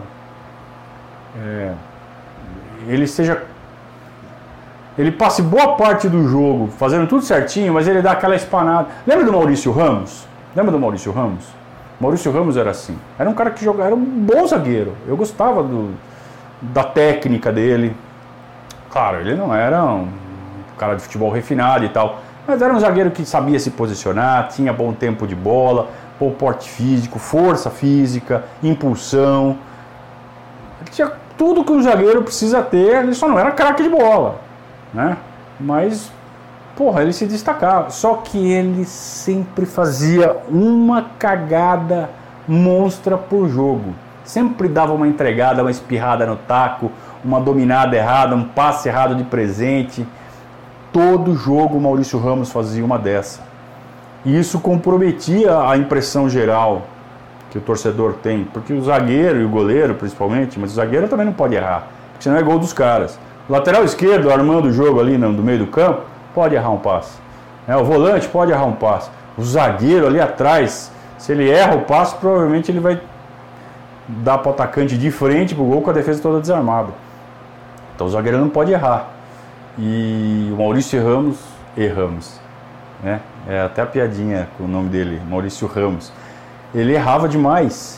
ele passe boa parte do jogo fazendo tudo certinho, mas ele dá aquela espanada. Lembra do Maurício Ramos? Maurício Ramos era assim. Era um cara que jogava, era um bom zagueiro. Eu gostava da técnica dele. Claro, ele não era um cara de futebol refinado e tal, mas era um zagueiro que sabia se posicionar, tinha bom tempo de bola, bom porte físico, força física, impulsão. Ele tinha tudo que um zagueiro precisa ter, ele só não era craque de bola, né? Mas, porra, ele se destacava. Só que ele sempre fazia uma cagada monstra por jogo. Sempre dava uma entregada, uma espirrada no taco, uma dominada errada, um passe errado de presente. Todo jogo o Maurício Ramos fazia uma dessa. E isso comprometia a impressão geral que o torcedor tem. Porque o zagueiro e o goleiro, principalmente, mas o zagueiro também não pode errar, porque senão é gol dos caras. O lateral esquerdo, armando o jogo ali no meio do campo, pode errar um passe. O volante pode errar um passe. O zagueiro ali atrás, se ele erra o passe, provavelmente ele vai dar para o atacante de frente pro gol com a defesa toda desarmada. Então o zagueiro não pode errar. E o Maurício Ramos, erramos, né? É até a piadinha com o nome dele, Maurício Ramos. Ele errava demais.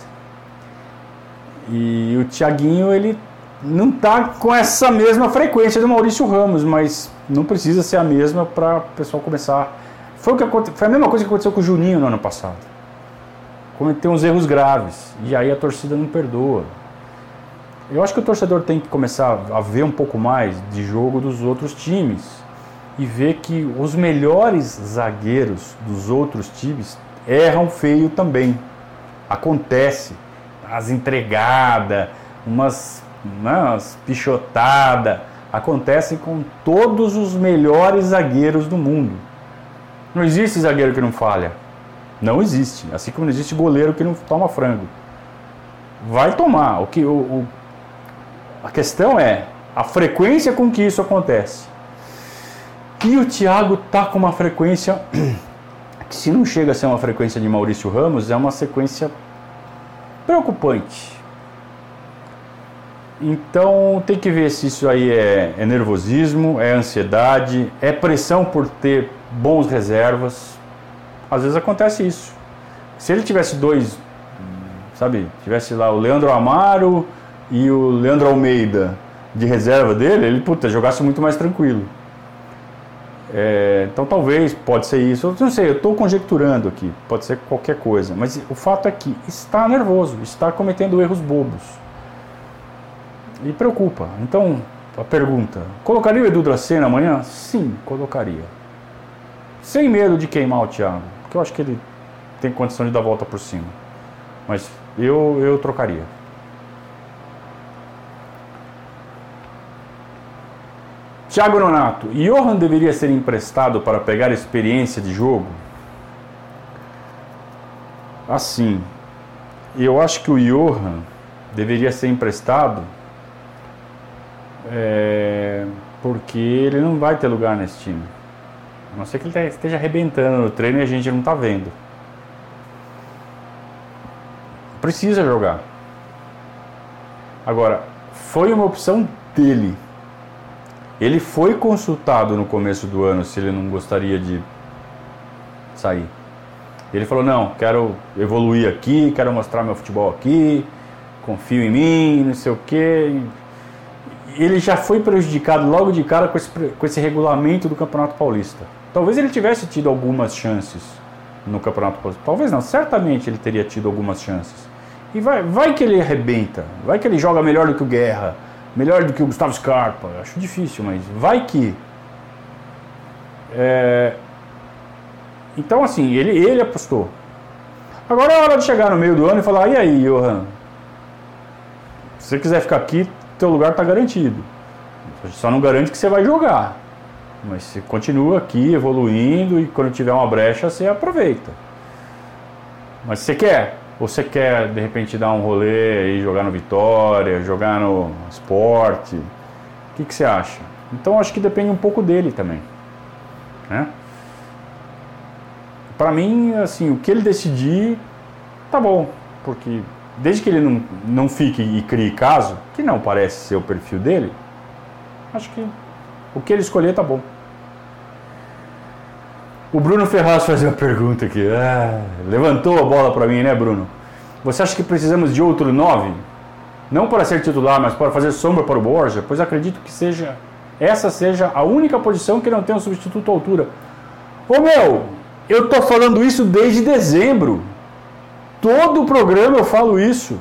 E o Thiaguinho, ele não está com essa mesma frequência do Maurício Ramos, mas não precisa ser a mesma para o pessoal começar. Foi a mesma coisa que aconteceu com o Juninho no ano passado. Cometeu uns erros graves, e aí a torcida não perdoa. Eu acho que o torcedor tem que começar a ver um pouco mais de jogo dos outros times e ver que os melhores zagueiros dos outros times erram feio também. Acontece. As entregadas, umas pichotadas, acontecem com todos os melhores zagueiros do mundo. Não existe zagueiro que não falha. Não existe. Assim como não existe goleiro que não toma frango. Vai tomar. A questão é a frequência com que isso acontece. E o Thiago tá com uma frequência que, se não chega a ser uma frequência de Maurício Ramos, é uma sequência preocupante. Então tem que ver se isso aí é nervosismo, é ansiedade, é pressão por ter bons reservas. Às vezes acontece isso. Se ele tivesse dois, tivesse lá o Leandro Amaro e o Leandro Almeida de reserva dele, ele jogasse muito mais tranquilo. Então talvez, pode ser isso, eu não sei, eu estou conjecturando aqui, pode ser qualquer coisa, mas o fato é que está nervoso, está cometendo erros bobos e preocupa. Então, a pergunta, colocaria o Edu Dracena amanhã? Sim, colocaria, sem medo de queimar o Thiago, porque eu acho que ele tem condição de dar a volta por cima, mas eu trocaria. Thiago Nonato, Johan deveria ser emprestado para pegar experiência de jogo? Assim, eu acho que o Johan deveria ser emprestado porque ele não vai ter lugar nesse time. A não ser que ele esteja arrebentando no treino e a gente não está vendo. Precisa jogar. Agora, foi uma opção dele. Ele foi consultado no começo do ano se ele não gostaria de sair. Ele falou, não, quero evoluir aqui, quero mostrar meu futebol aqui, confio em mim, não sei o quê. Ele já foi prejudicado logo de cara com esse regulamento do Campeonato Paulista. Talvez ele tivesse tido algumas chances no Campeonato Paulista. Talvez não, certamente ele teria tido algumas chances. E vai que ele arrebenta, vai que ele joga melhor do que o Guerra, melhor do que o Gustavo Scarpa, acho difícil, mas vai que. Então assim, ele apostou. Agora é hora de chegar no meio do ano e falar, e aí, Johan? Se você quiser ficar aqui, teu lugar está garantido. Só não garante que você vai jogar. Mas você continua aqui, evoluindo, e quando tiver uma brecha, você aproveita. Mas você quer? Ou você quer, de repente, dar um rolê e jogar no Vitória, jogar no Sport? O que você acha? Então, acho que depende um pouco dele também, né? Para mim, assim, o que ele decidir, tá bom. Porque desde que ele não fique e crie caso, que não parece ser o perfil dele, acho que o que ele escolher tá bom. O Bruno Ferraz faz uma pergunta aqui. Levantou a bola para mim, né, Bruno? Você acha que precisamos de outro 9? Não para ser titular, mas para fazer sombra para o Borja? Pois acredito que essa seja a única posição que não tem um substituto à altura. Ô meu, eu tô falando isso desde dezembro. Todo o programa eu falo isso.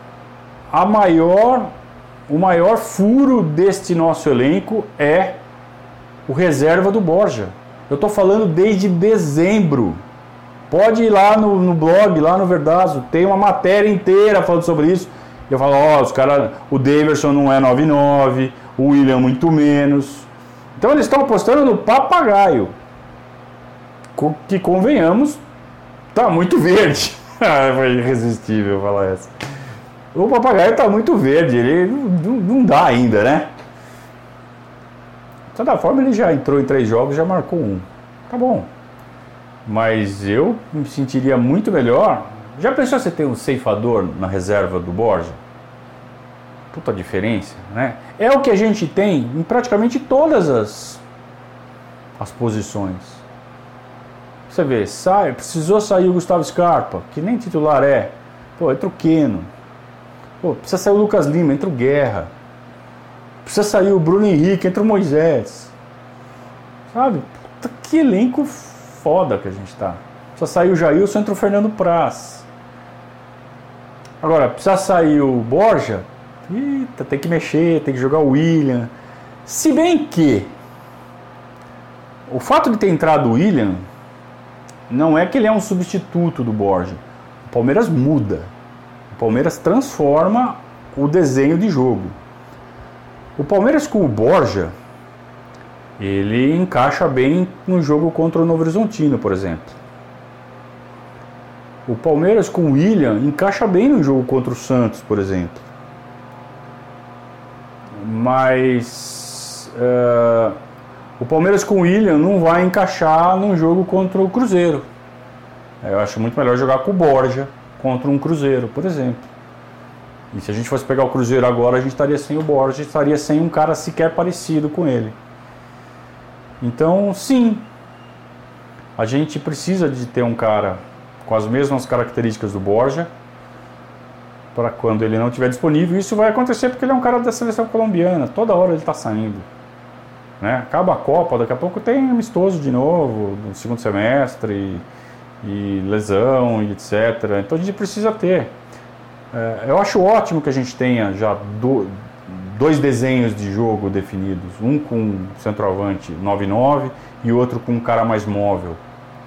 O maior furo deste nosso elenco é o reserva do Borja. Eu estou falando desde dezembro. Pode ir lá no blog, lá no Verdazo, tem uma matéria inteira falando sobre isso. Eu falo, os caras, o Daverson não é 9-9, o William muito menos. Então eles estão apostando no papagaio. Que convenhamos, tá muito verde. Foi irresistível falar essa. O papagaio está muito verde, ele não dá ainda, né? De toda forma, ele já entrou em 3 jogos, já marcou 1. Tá bom. Mas eu me sentiria muito melhor. Já pensou você ter um ceifador na reserva do Borja? Puta diferença, né? É o que a gente tem em praticamente todas as posições. Você vê, precisou sair o Gustavo Scarpa, que nem titular é. Pô, entra o Keno. Pô, precisa sair o Lucas Lima, entra o Guerra. Precisa sair o Bruno Henrique, entra o Moisés. Sabe? Puta, que elenco foda que a gente tá. Precisa sair o Jailson, entra o Fernando Praz. Agora, precisa sair o Borja. Eita, tem que mexer, tem que jogar o William. Se bem que o fato de ter entrado o William não é que ele é um substituto do Borja. O Palmeiras muda. O Palmeiras transforma o desenho de jogo. O Palmeiras com o Borja, ele encaixa bem no jogo contra o Novo Horizontino, por exemplo. O Palmeiras com o William encaixa bem no jogo contra o Santos, por exemplo. Mas o Palmeiras com o William não vai encaixar num jogo contra o Cruzeiro. Eu acho muito melhor jogar com o Borja contra um Cruzeiro, por exemplo. E se a gente fosse pegar o Cruzeiro agora, a gente estaria sem o Borja, estaria sem um cara sequer parecido com ele. Então, sim, a gente precisa de ter um cara com as mesmas características do Borja, para quando ele não estiver disponível. Isso vai acontecer porque ele é um cara da seleção colombiana, toda hora ele está saindo. né? Acaba a Copa, daqui a pouco tem amistoso de novo, no segundo semestre, e lesão, e etc. Então a gente precisa ter. Eu acho ótimo que a gente tenha já dois desenhos de jogo definidos, um com centroavante 9-9 e outro com um cara mais móvel.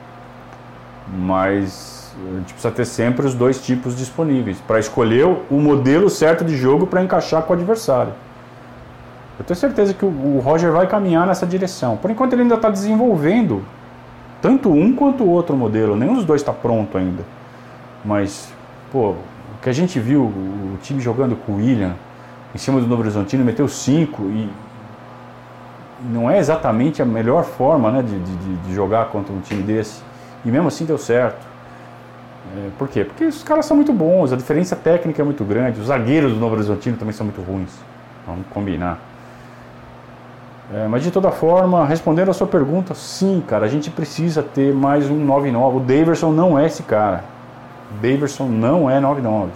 Mas a gente precisa ter sempre os dois tipos disponíveis para escolher o modelo certo de jogo para encaixar com o adversário. Eu tenho certeza que o Roger vai caminhar nessa direção. Por enquanto ele ainda está desenvolvendo tanto um quanto o outro modelo. Nenhum dos dois está pronto ainda. Mas, pô, o que a gente viu, o time jogando com o William em cima do Novo Horizontino, meteu 5 e não é exatamente a melhor forma, né, de jogar contra um time desse. E mesmo assim deu certo. Por quê? Porque os caras são muito bons, a diferença técnica é muito grande, os zagueiros do Novo Horizontino também são muito ruins. Vamos combinar. Mas de toda forma, respondendo a sua pergunta, sim, cara, a gente precisa ter mais um 9-9. O Daverson não é esse cara. O Daverson não é 9-9.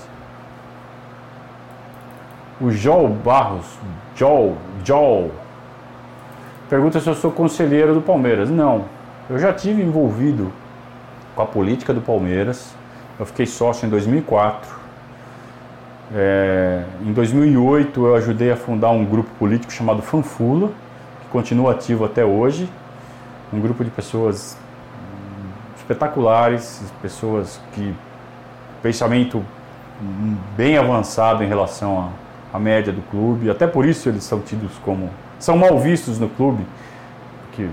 O Joel Barros, Joel, pergunta se eu sou conselheiro do Palmeiras. Não, eu já tive envolvido com a política do Palmeiras. Eu fiquei sócio em 2004. Em 2008 eu ajudei a fundar um grupo político chamado Fanfula, que continua ativo até hoje. Um grupo de pessoas espetaculares, pessoas que pensamento bem avançado em relação à média do clube. Até por isso eles são tidos como... são mal vistos no clube. Que,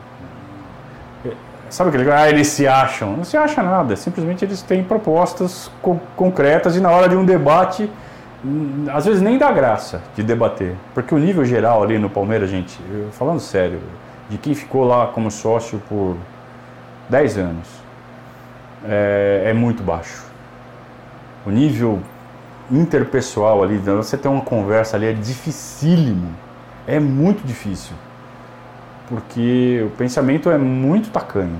sabe aquele... eles se acham. Não se acha nada. Simplesmente eles têm propostas concretas e na hora de um debate, às vezes nem dá graça de debater. Porque o nível geral ali no Palmeiras, gente, falando sério, de quem ficou lá como sócio por 10 anos, é muito baixo. O nível interpessoal ali, você ter uma conversa ali é dificílimo. É muito difícil. Porque o pensamento é muito tacanho.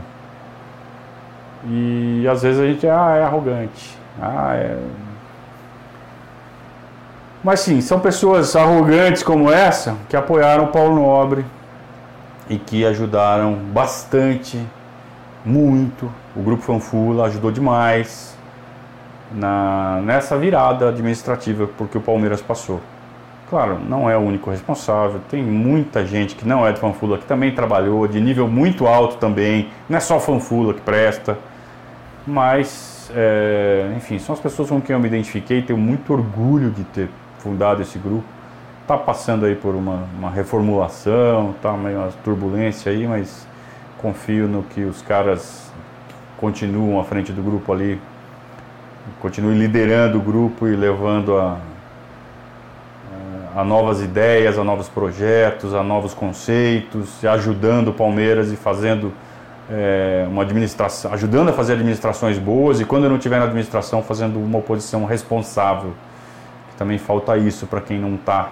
E às vezes a gente é arrogante. Mas sim, são pessoas arrogantes como essa que apoiaram o Paulo Nobre e que ajudaram bastante, muito. O Grupo Fanfula ajudou demais nessa virada administrativa porque o Palmeiras passou. Claro, não é o único responsável, tem muita gente que não é do Fanfula, que também trabalhou, de nível muito alto também, não é só Fanfula que presta, mas, enfim, são as pessoas com quem eu me identifiquei, tenho muito orgulho de ter fundado esse grupo. Está passando aí por uma reformulação, está meio uma turbulência aí, mas confio no que os caras continuam à frente do grupo ali, continuem liderando o grupo e levando a novas ideias, a novos projetos, a novos conceitos, e ajudando o Palmeiras e fazendo uma administração, ajudando a fazer administrações boas e quando não tiver na administração, fazendo uma oposição responsável. Que também falta isso para quem não está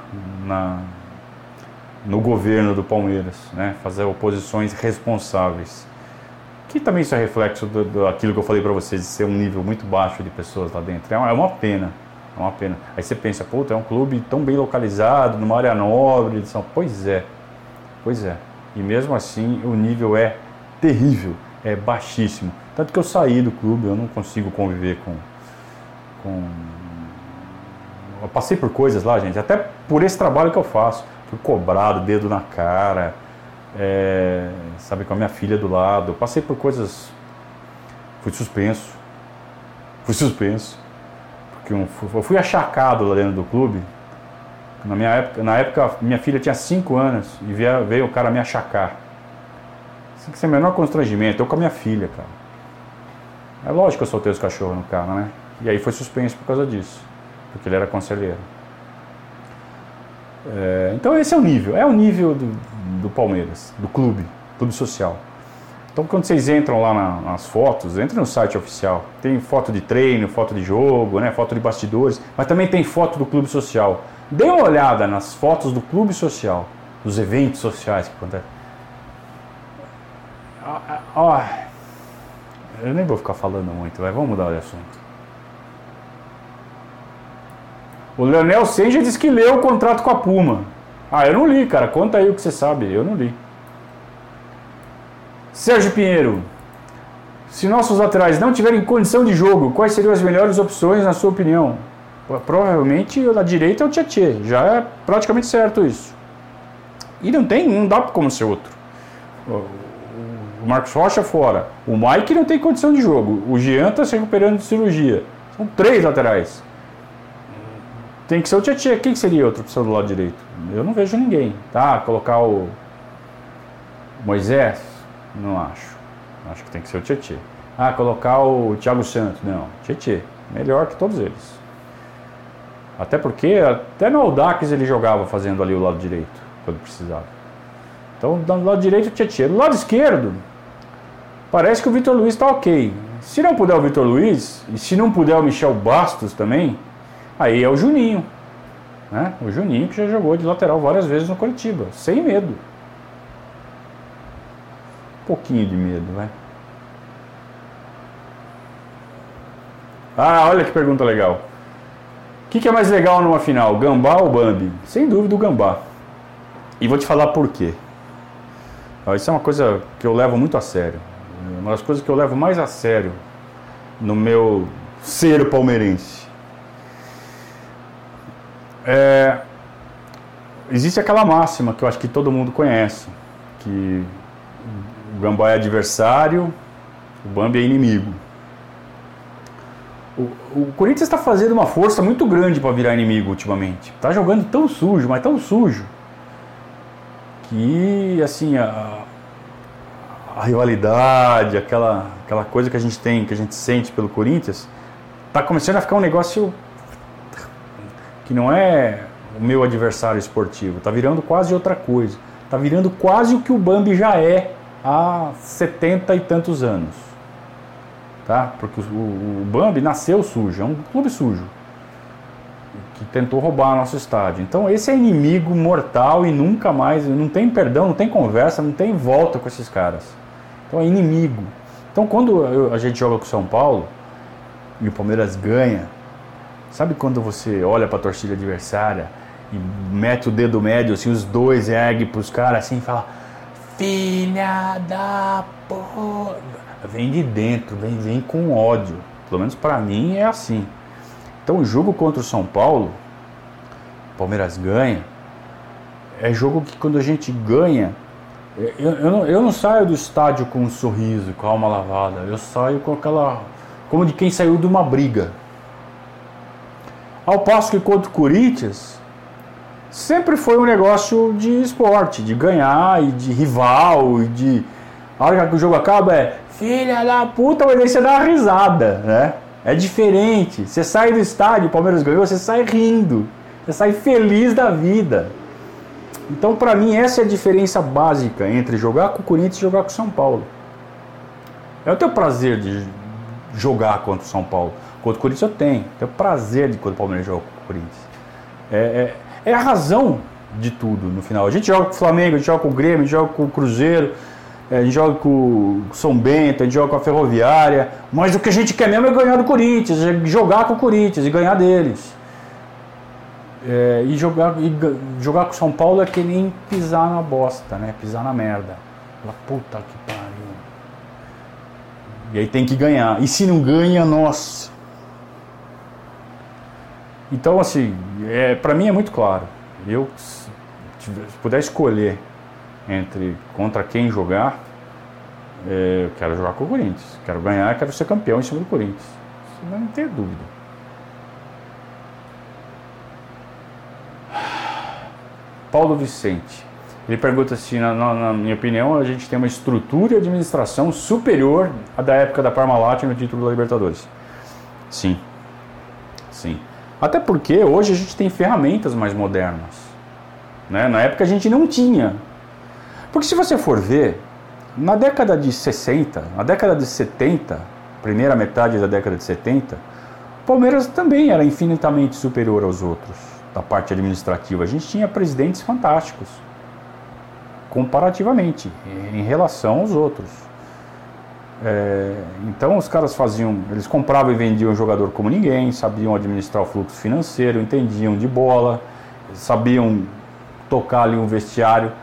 no governo do Palmeiras, né? Fazer oposições responsáveis. Que também isso é reflexo daquilo que eu falei para vocês, de ser um nível muito baixo de pessoas lá dentro. É uma pena. É uma pena. Aí você pensa, puta, é um clube tão bem localizado, numa área nobre de São Paulo. Pois é. E mesmo assim, o nível é terrível, é baixíssimo. Tanto que eu saí do clube, eu não consigo conviver com... Eu passei por coisas lá, gente, até por esse trabalho que eu faço. Fui cobrado, dedo na cara, sabe, com a minha filha do lado. Eu passei por coisas... Fui suspenso. Porque eu fui achacado lá dentro do clube. Na época, minha filha tinha 5 anos e veio o cara me achacar. Sem o menor constrangimento, eu com a minha filha, cara. É lógico que eu soltei os cachorros no cara, né? E aí foi suspenso por causa disso, porque ele era conselheiro. Então esse é o nível do Palmeiras, do clube social. Então quando vocês entram lá nas fotos, entrem no site oficial, tem foto de treino, foto de jogo, né, foto de bastidores, mas também tem foto do clube social. Dê uma olhada nas fotos do clube social, dos eventos sociais que acontecem. Eu nem vou ficar falando muito, vamos mudar de assunto. O Leonel Senja diz que leu o contrato com a Puma. Ah, eu não li, cara. Conta aí o que você sabe. Eu não li. Sérgio Pinheiro. Se nossos laterais não tiverem condição de jogo, quais seriam as melhores opções, na sua opinião? Provavelmente na direita é o Tietê. Já é praticamente certo isso. E não dá como ser outro. O Marcos Rocha fora. O Mike não tem condição de jogo. O Jean está se recuperando de cirurgia. São 3 laterais. Tem que ser o Tietê. Quem seria outra opção do lado direito? Eu não vejo ninguém. Tá? Colocar o Moisés? Não acho. Acho que tem que ser o Tietê. Ah, colocar o Thiago Santos? Não. Tietê. Melhor que todos eles. Até porque até no Audax ele jogava fazendo ali o lado direito, quando precisava. Então, do lado direito o Tietê. Do lado esquerdo, parece que o Vitor Luiz está ok. Se não puder o Vitor Luiz, e se não puder o Michel Bastos também, aí é o Juninho. Né? O Juninho que já jogou de lateral várias vezes no Coritiba, sem medo. Um pouquinho de medo, vai. Ah, olha que pergunta legal. O que é mais legal numa final, Gambá ou Bambi? Sem dúvida o Gambá. E vou te falar por quê. Isso é uma coisa que eu levo muito a sério. Uma das coisas que eu levo mais a sério no meu ser palmeirense. Existe aquela máxima que eu acho que todo mundo conhece, que o Gambá é adversário, o Bambi é inimigo. O Corinthians está fazendo uma força muito grande para virar inimigo ultimamente. Está jogando tão sujo, mas tão sujo, que assim a rivalidade, aquela coisa que a gente tem, que a gente sente pelo Corinthians, está começando a ficar um negócio que não é o meu adversário esportivo. Está virando quase outra coisa. Está virando quase o que o Bambi já é há 70 e tantos anos. Tá? Porque o Bambi nasceu sujo, é um clube sujo, que tentou roubar nosso estádio. Então esse é inimigo mortal e nunca mais, não tem perdão, não tem conversa, não tem volta com esses caras. Então é inimigo. Então quando a gente joga com o São Paulo e o Palmeiras ganha, sabe quando você olha para a torcida adversária e mete o dedo médio, assim, os dois erguem para os caras assim e fala: filha da porra. Vem de dentro, vem com ódio. Pelo menos para mim é assim. Então o jogo contra o São Paulo, o Palmeiras ganha, é jogo que quando a gente ganha, eu não saio do estádio com um sorriso, com a alma lavada. Eu saio com aquela, como de quem saiu de uma briga. Ao passo que contra o Corinthians, sempre foi um negócio de esporte, de ganhar e de rival, e de... A hora que o jogo acaba filha da puta, mas aí você dá uma risada, né? É diferente. Você sai do estádio, o Palmeiras ganhou, você sai rindo. Você sai feliz da vida. Então, pra mim, essa é a diferença básica entre jogar com o Corinthians e jogar com o São Paulo. Eu tenho prazer de jogar contra o São Paulo. Contra o Corinthians eu tenho prazer de quando o Palmeiras joga com o Corinthians. É a razão de tudo no final. A gente joga com o Flamengo, a gente joga com o Grêmio, a gente joga com o Cruzeiro, a gente joga com o São Bento, a gente joga com a Ferroviária, mas o que a gente quer mesmo é ganhar do Corinthians, é jogar com o Corinthians e ganhar deles. E jogar com o São Paulo é que nem pisar na bosta, né? Pisar na merda. Fala, puta que pariu. E aí tem que ganhar. E se não ganha, nossa. Então, assim, pra mim é muito claro. Eu, se puder escolher entre contra quem jogar, eu quero jogar com o Corinthians. Quero ganhar, quero ser campeão em cima do Corinthians. Isso não tem dúvida. Paulo Vicente. Ele pergunta assim, na minha opinião, a gente tem uma estrutura de administração superior à da época da Parmalat no título da Libertadores. Sim. Sim. Até porque hoje a gente tem ferramentas mais modernas. Né? Na época a gente não tinha. Porque se você for ver, na década de 60, na década de 70, primeira metade da década de 70, o Palmeiras também era infinitamente superior aos outros, da parte administrativa. A gente tinha presidentes fantásticos, comparativamente, em relação aos outros. Então os caras eles compravam e vendiam o jogador como ninguém, sabiam administrar o fluxo financeiro, entendiam de bola, sabiam tocar ali um vestiário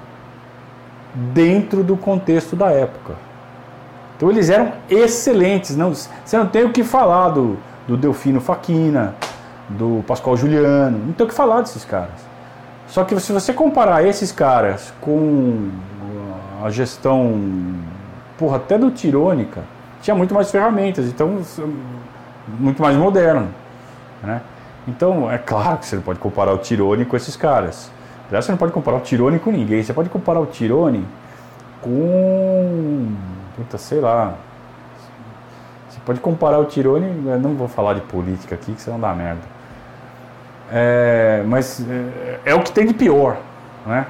dentro do contexto da época. Então eles eram excelentes. Você não tem o que falar do Delfino Facchina, do Pascoal Giuliano, não tem o que falar desses caras. Só que se você comparar esses caras com a gestão, até do Tironi, cara, tinha muito mais ferramentas, então muito mais moderno, né? Então é claro que você não pode comparar o Tironi com esses caras. Aliás, você não pode comparar o Tironi com ninguém. Você pode comparar o Tironi com... sei lá. Você pode comparar o Tironi... Eu não vou falar de política aqui, que senão dá merda. Mas é o que tem de pior, né?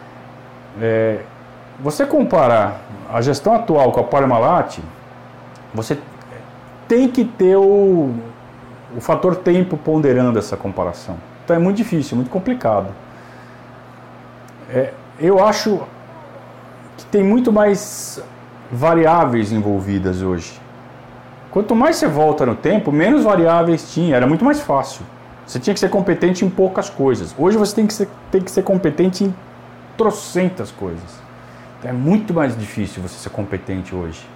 Você comparar a gestão atual com a Parmalat, você tem que ter o fator tempo ponderando essa comparação. Então é muito difícil, muito complicado. Eu acho que tem muito mais variáveis envolvidas hoje. Quanto mais você volta no tempo, menos variáveis tinha, era muito mais fácil. Você tinha que ser competente em poucas coisas. Hoje você tem que ser competente em trocentas coisas. Então é muito mais difícil você ser competente hoje.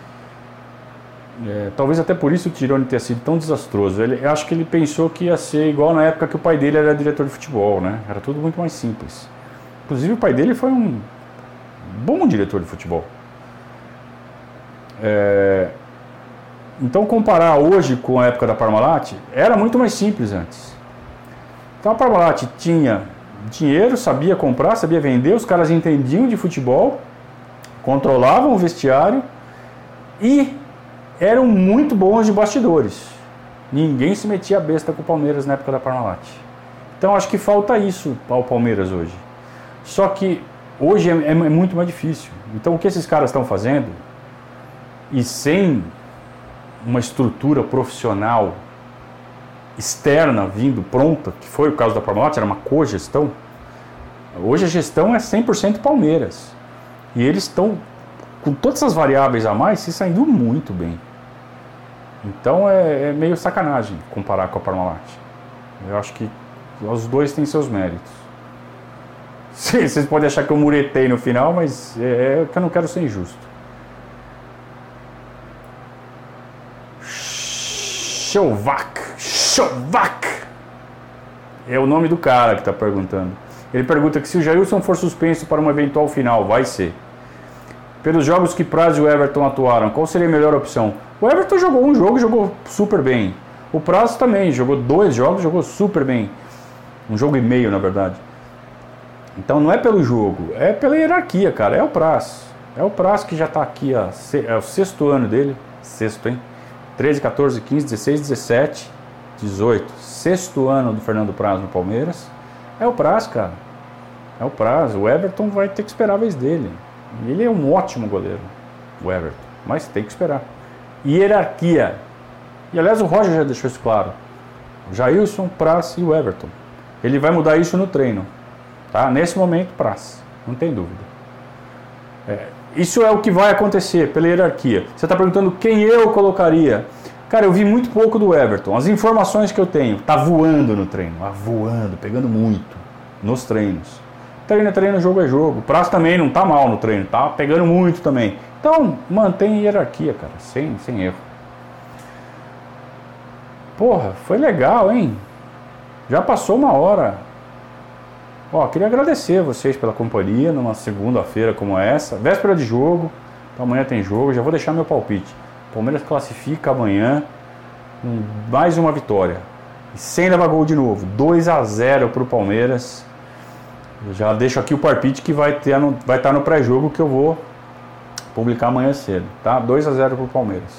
Talvez até por isso o Tironi tenha sido tão desastroso. Eu acho que ele pensou que ia ser igual na época que o pai dele era diretor de futebol, né? Era tudo muito mais simples. Inclusive o pai dele foi um bom diretor de futebol. Então comparar hoje com a época da Parmalat era muito mais simples antes. Então a Parmalat tinha dinheiro, sabia comprar, sabia vender, os caras entendiam de futebol, controlavam o vestiário e eram muito bons de bastidores. Ninguém se metia a besta com o Palmeiras na época da Parmalat. Então acho que falta isso ao Palmeiras hoje. Só que hoje é muito mais difícil. Então o que esses caras estão fazendo, e sem uma estrutura profissional externa vindo pronta, que foi o caso da Parmalat, era uma cogestão. Hoje a gestão é 100% Palmeiras. E eles estão, com todas essas variáveis a mais, se saindo muito bem. Então é meio sacanagem comparar com a Parmalat. Eu acho que os dois têm seus méritos. Vocês podem achar que eu muretei no final, mas é que eu não quero ser injusto. Chovac é o nome do cara que está perguntando. Ele pergunta que se o Jailson for suspenso para uma eventual final, vai ser. Pelos jogos que Praz e o Everton atuaram, qual seria a melhor opção? O Everton jogou um jogo e jogou super bem. O Praz também jogou 2 jogos, jogou super bem. Um jogo e meio, na verdade. Então não é pelo jogo, é pela hierarquia, cara. É o Praz. É o Praz que já está aqui, é o 6º ano dele. 6º, hein? 13, 14, 15, 16, 17, 18. 6º ano do Fernando Praz no Palmeiras. É o Praz, cara. É o Praz. O Everton vai ter que esperar a vez dele. Ele é um ótimo goleiro, o Everton. Mas tem que esperar. Hierarquia. E aliás o Roger já deixou isso claro. O Jailson, Praz e o Everton. Ele vai mudar isso no treino. Tá? Nesse momento, Praz. Não tem dúvida. Isso é o que vai acontecer pela hierarquia. Você está perguntando quem eu colocaria. Cara, eu vi muito pouco do Everton. As informações que eu tenho, tá voando no treino. Voando, pegando muito nos treinos. Treino é treino, jogo é jogo. O Praz também não tá mal no treino, tá pegando muito também. Então, mantém hierarquia, cara, sem erro. Porra, foi legal, hein? Já passou 1 hora. Queria agradecer a vocês pela companhia numa segunda-feira como essa. Véspera de jogo, então amanhã tem jogo. Já vou deixar meu palpite. O Palmeiras classifica amanhã com mais uma vitória. E sem levar gol de novo. 2-0 pro Palmeiras. Eu já deixo aqui o palpite que vai estar no pré-jogo que eu vou publicar amanhã cedo. Tá? 2-0 pro Palmeiras.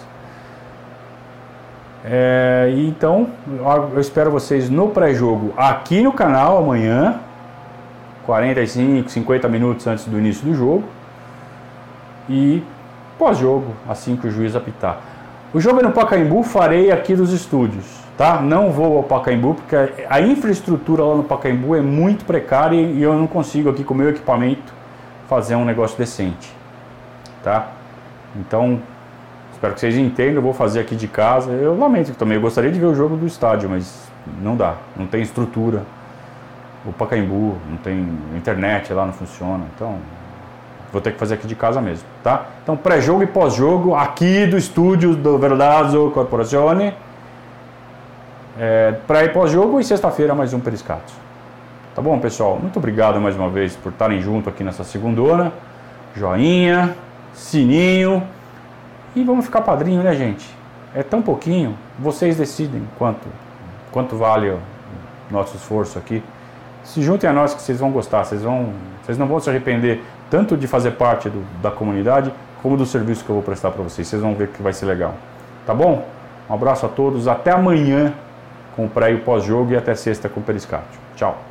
Então, eu espero vocês no pré-jogo aqui no canal amanhã. 45, 50 minutos antes do início do jogo. E pós-jogo, assim que o juiz apitar. O jogo é no Pacaembu, farei aqui dos estúdios, tá? Não vou ao Pacaembu, porque a infraestrutura lá no Pacaembu é muito precária e eu não consigo aqui com o meu equipamento fazer um negócio decente, tá? Então, espero que vocês entendam, eu vou fazer aqui de casa. Eu lamento que também, eu gostaria de ver o jogo do estádio, mas não dá, não tem estrutura. o Pacaembu, não tem internet lá, não funciona, então vou ter que fazer aqui de casa mesmo, tá? Então pré-jogo e pós-jogo aqui do estúdio do Verdazo Corporazione, pré e pós-jogo, e sexta-feira mais um Periscato. Tá bom, pessoal? Muito obrigado mais uma vez por estarem junto aqui nessa segundona. Joinha, sininho, e vamos ficar padrinho, né, gente? É tão pouquinho, vocês decidem quanto vale o nosso esforço aqui. Se juntem a nós que vocês vão gostar, vocês não vão se arrepender tanto de fazer parte da comunidade, como do serviço que eu vou prestar para vocês. Vocês vão ver que vai ser legal. Tá bom? Um abraço a todos, até amanhã com o pré e o pós-jogo e até sexta com o Periscatio. Tchau!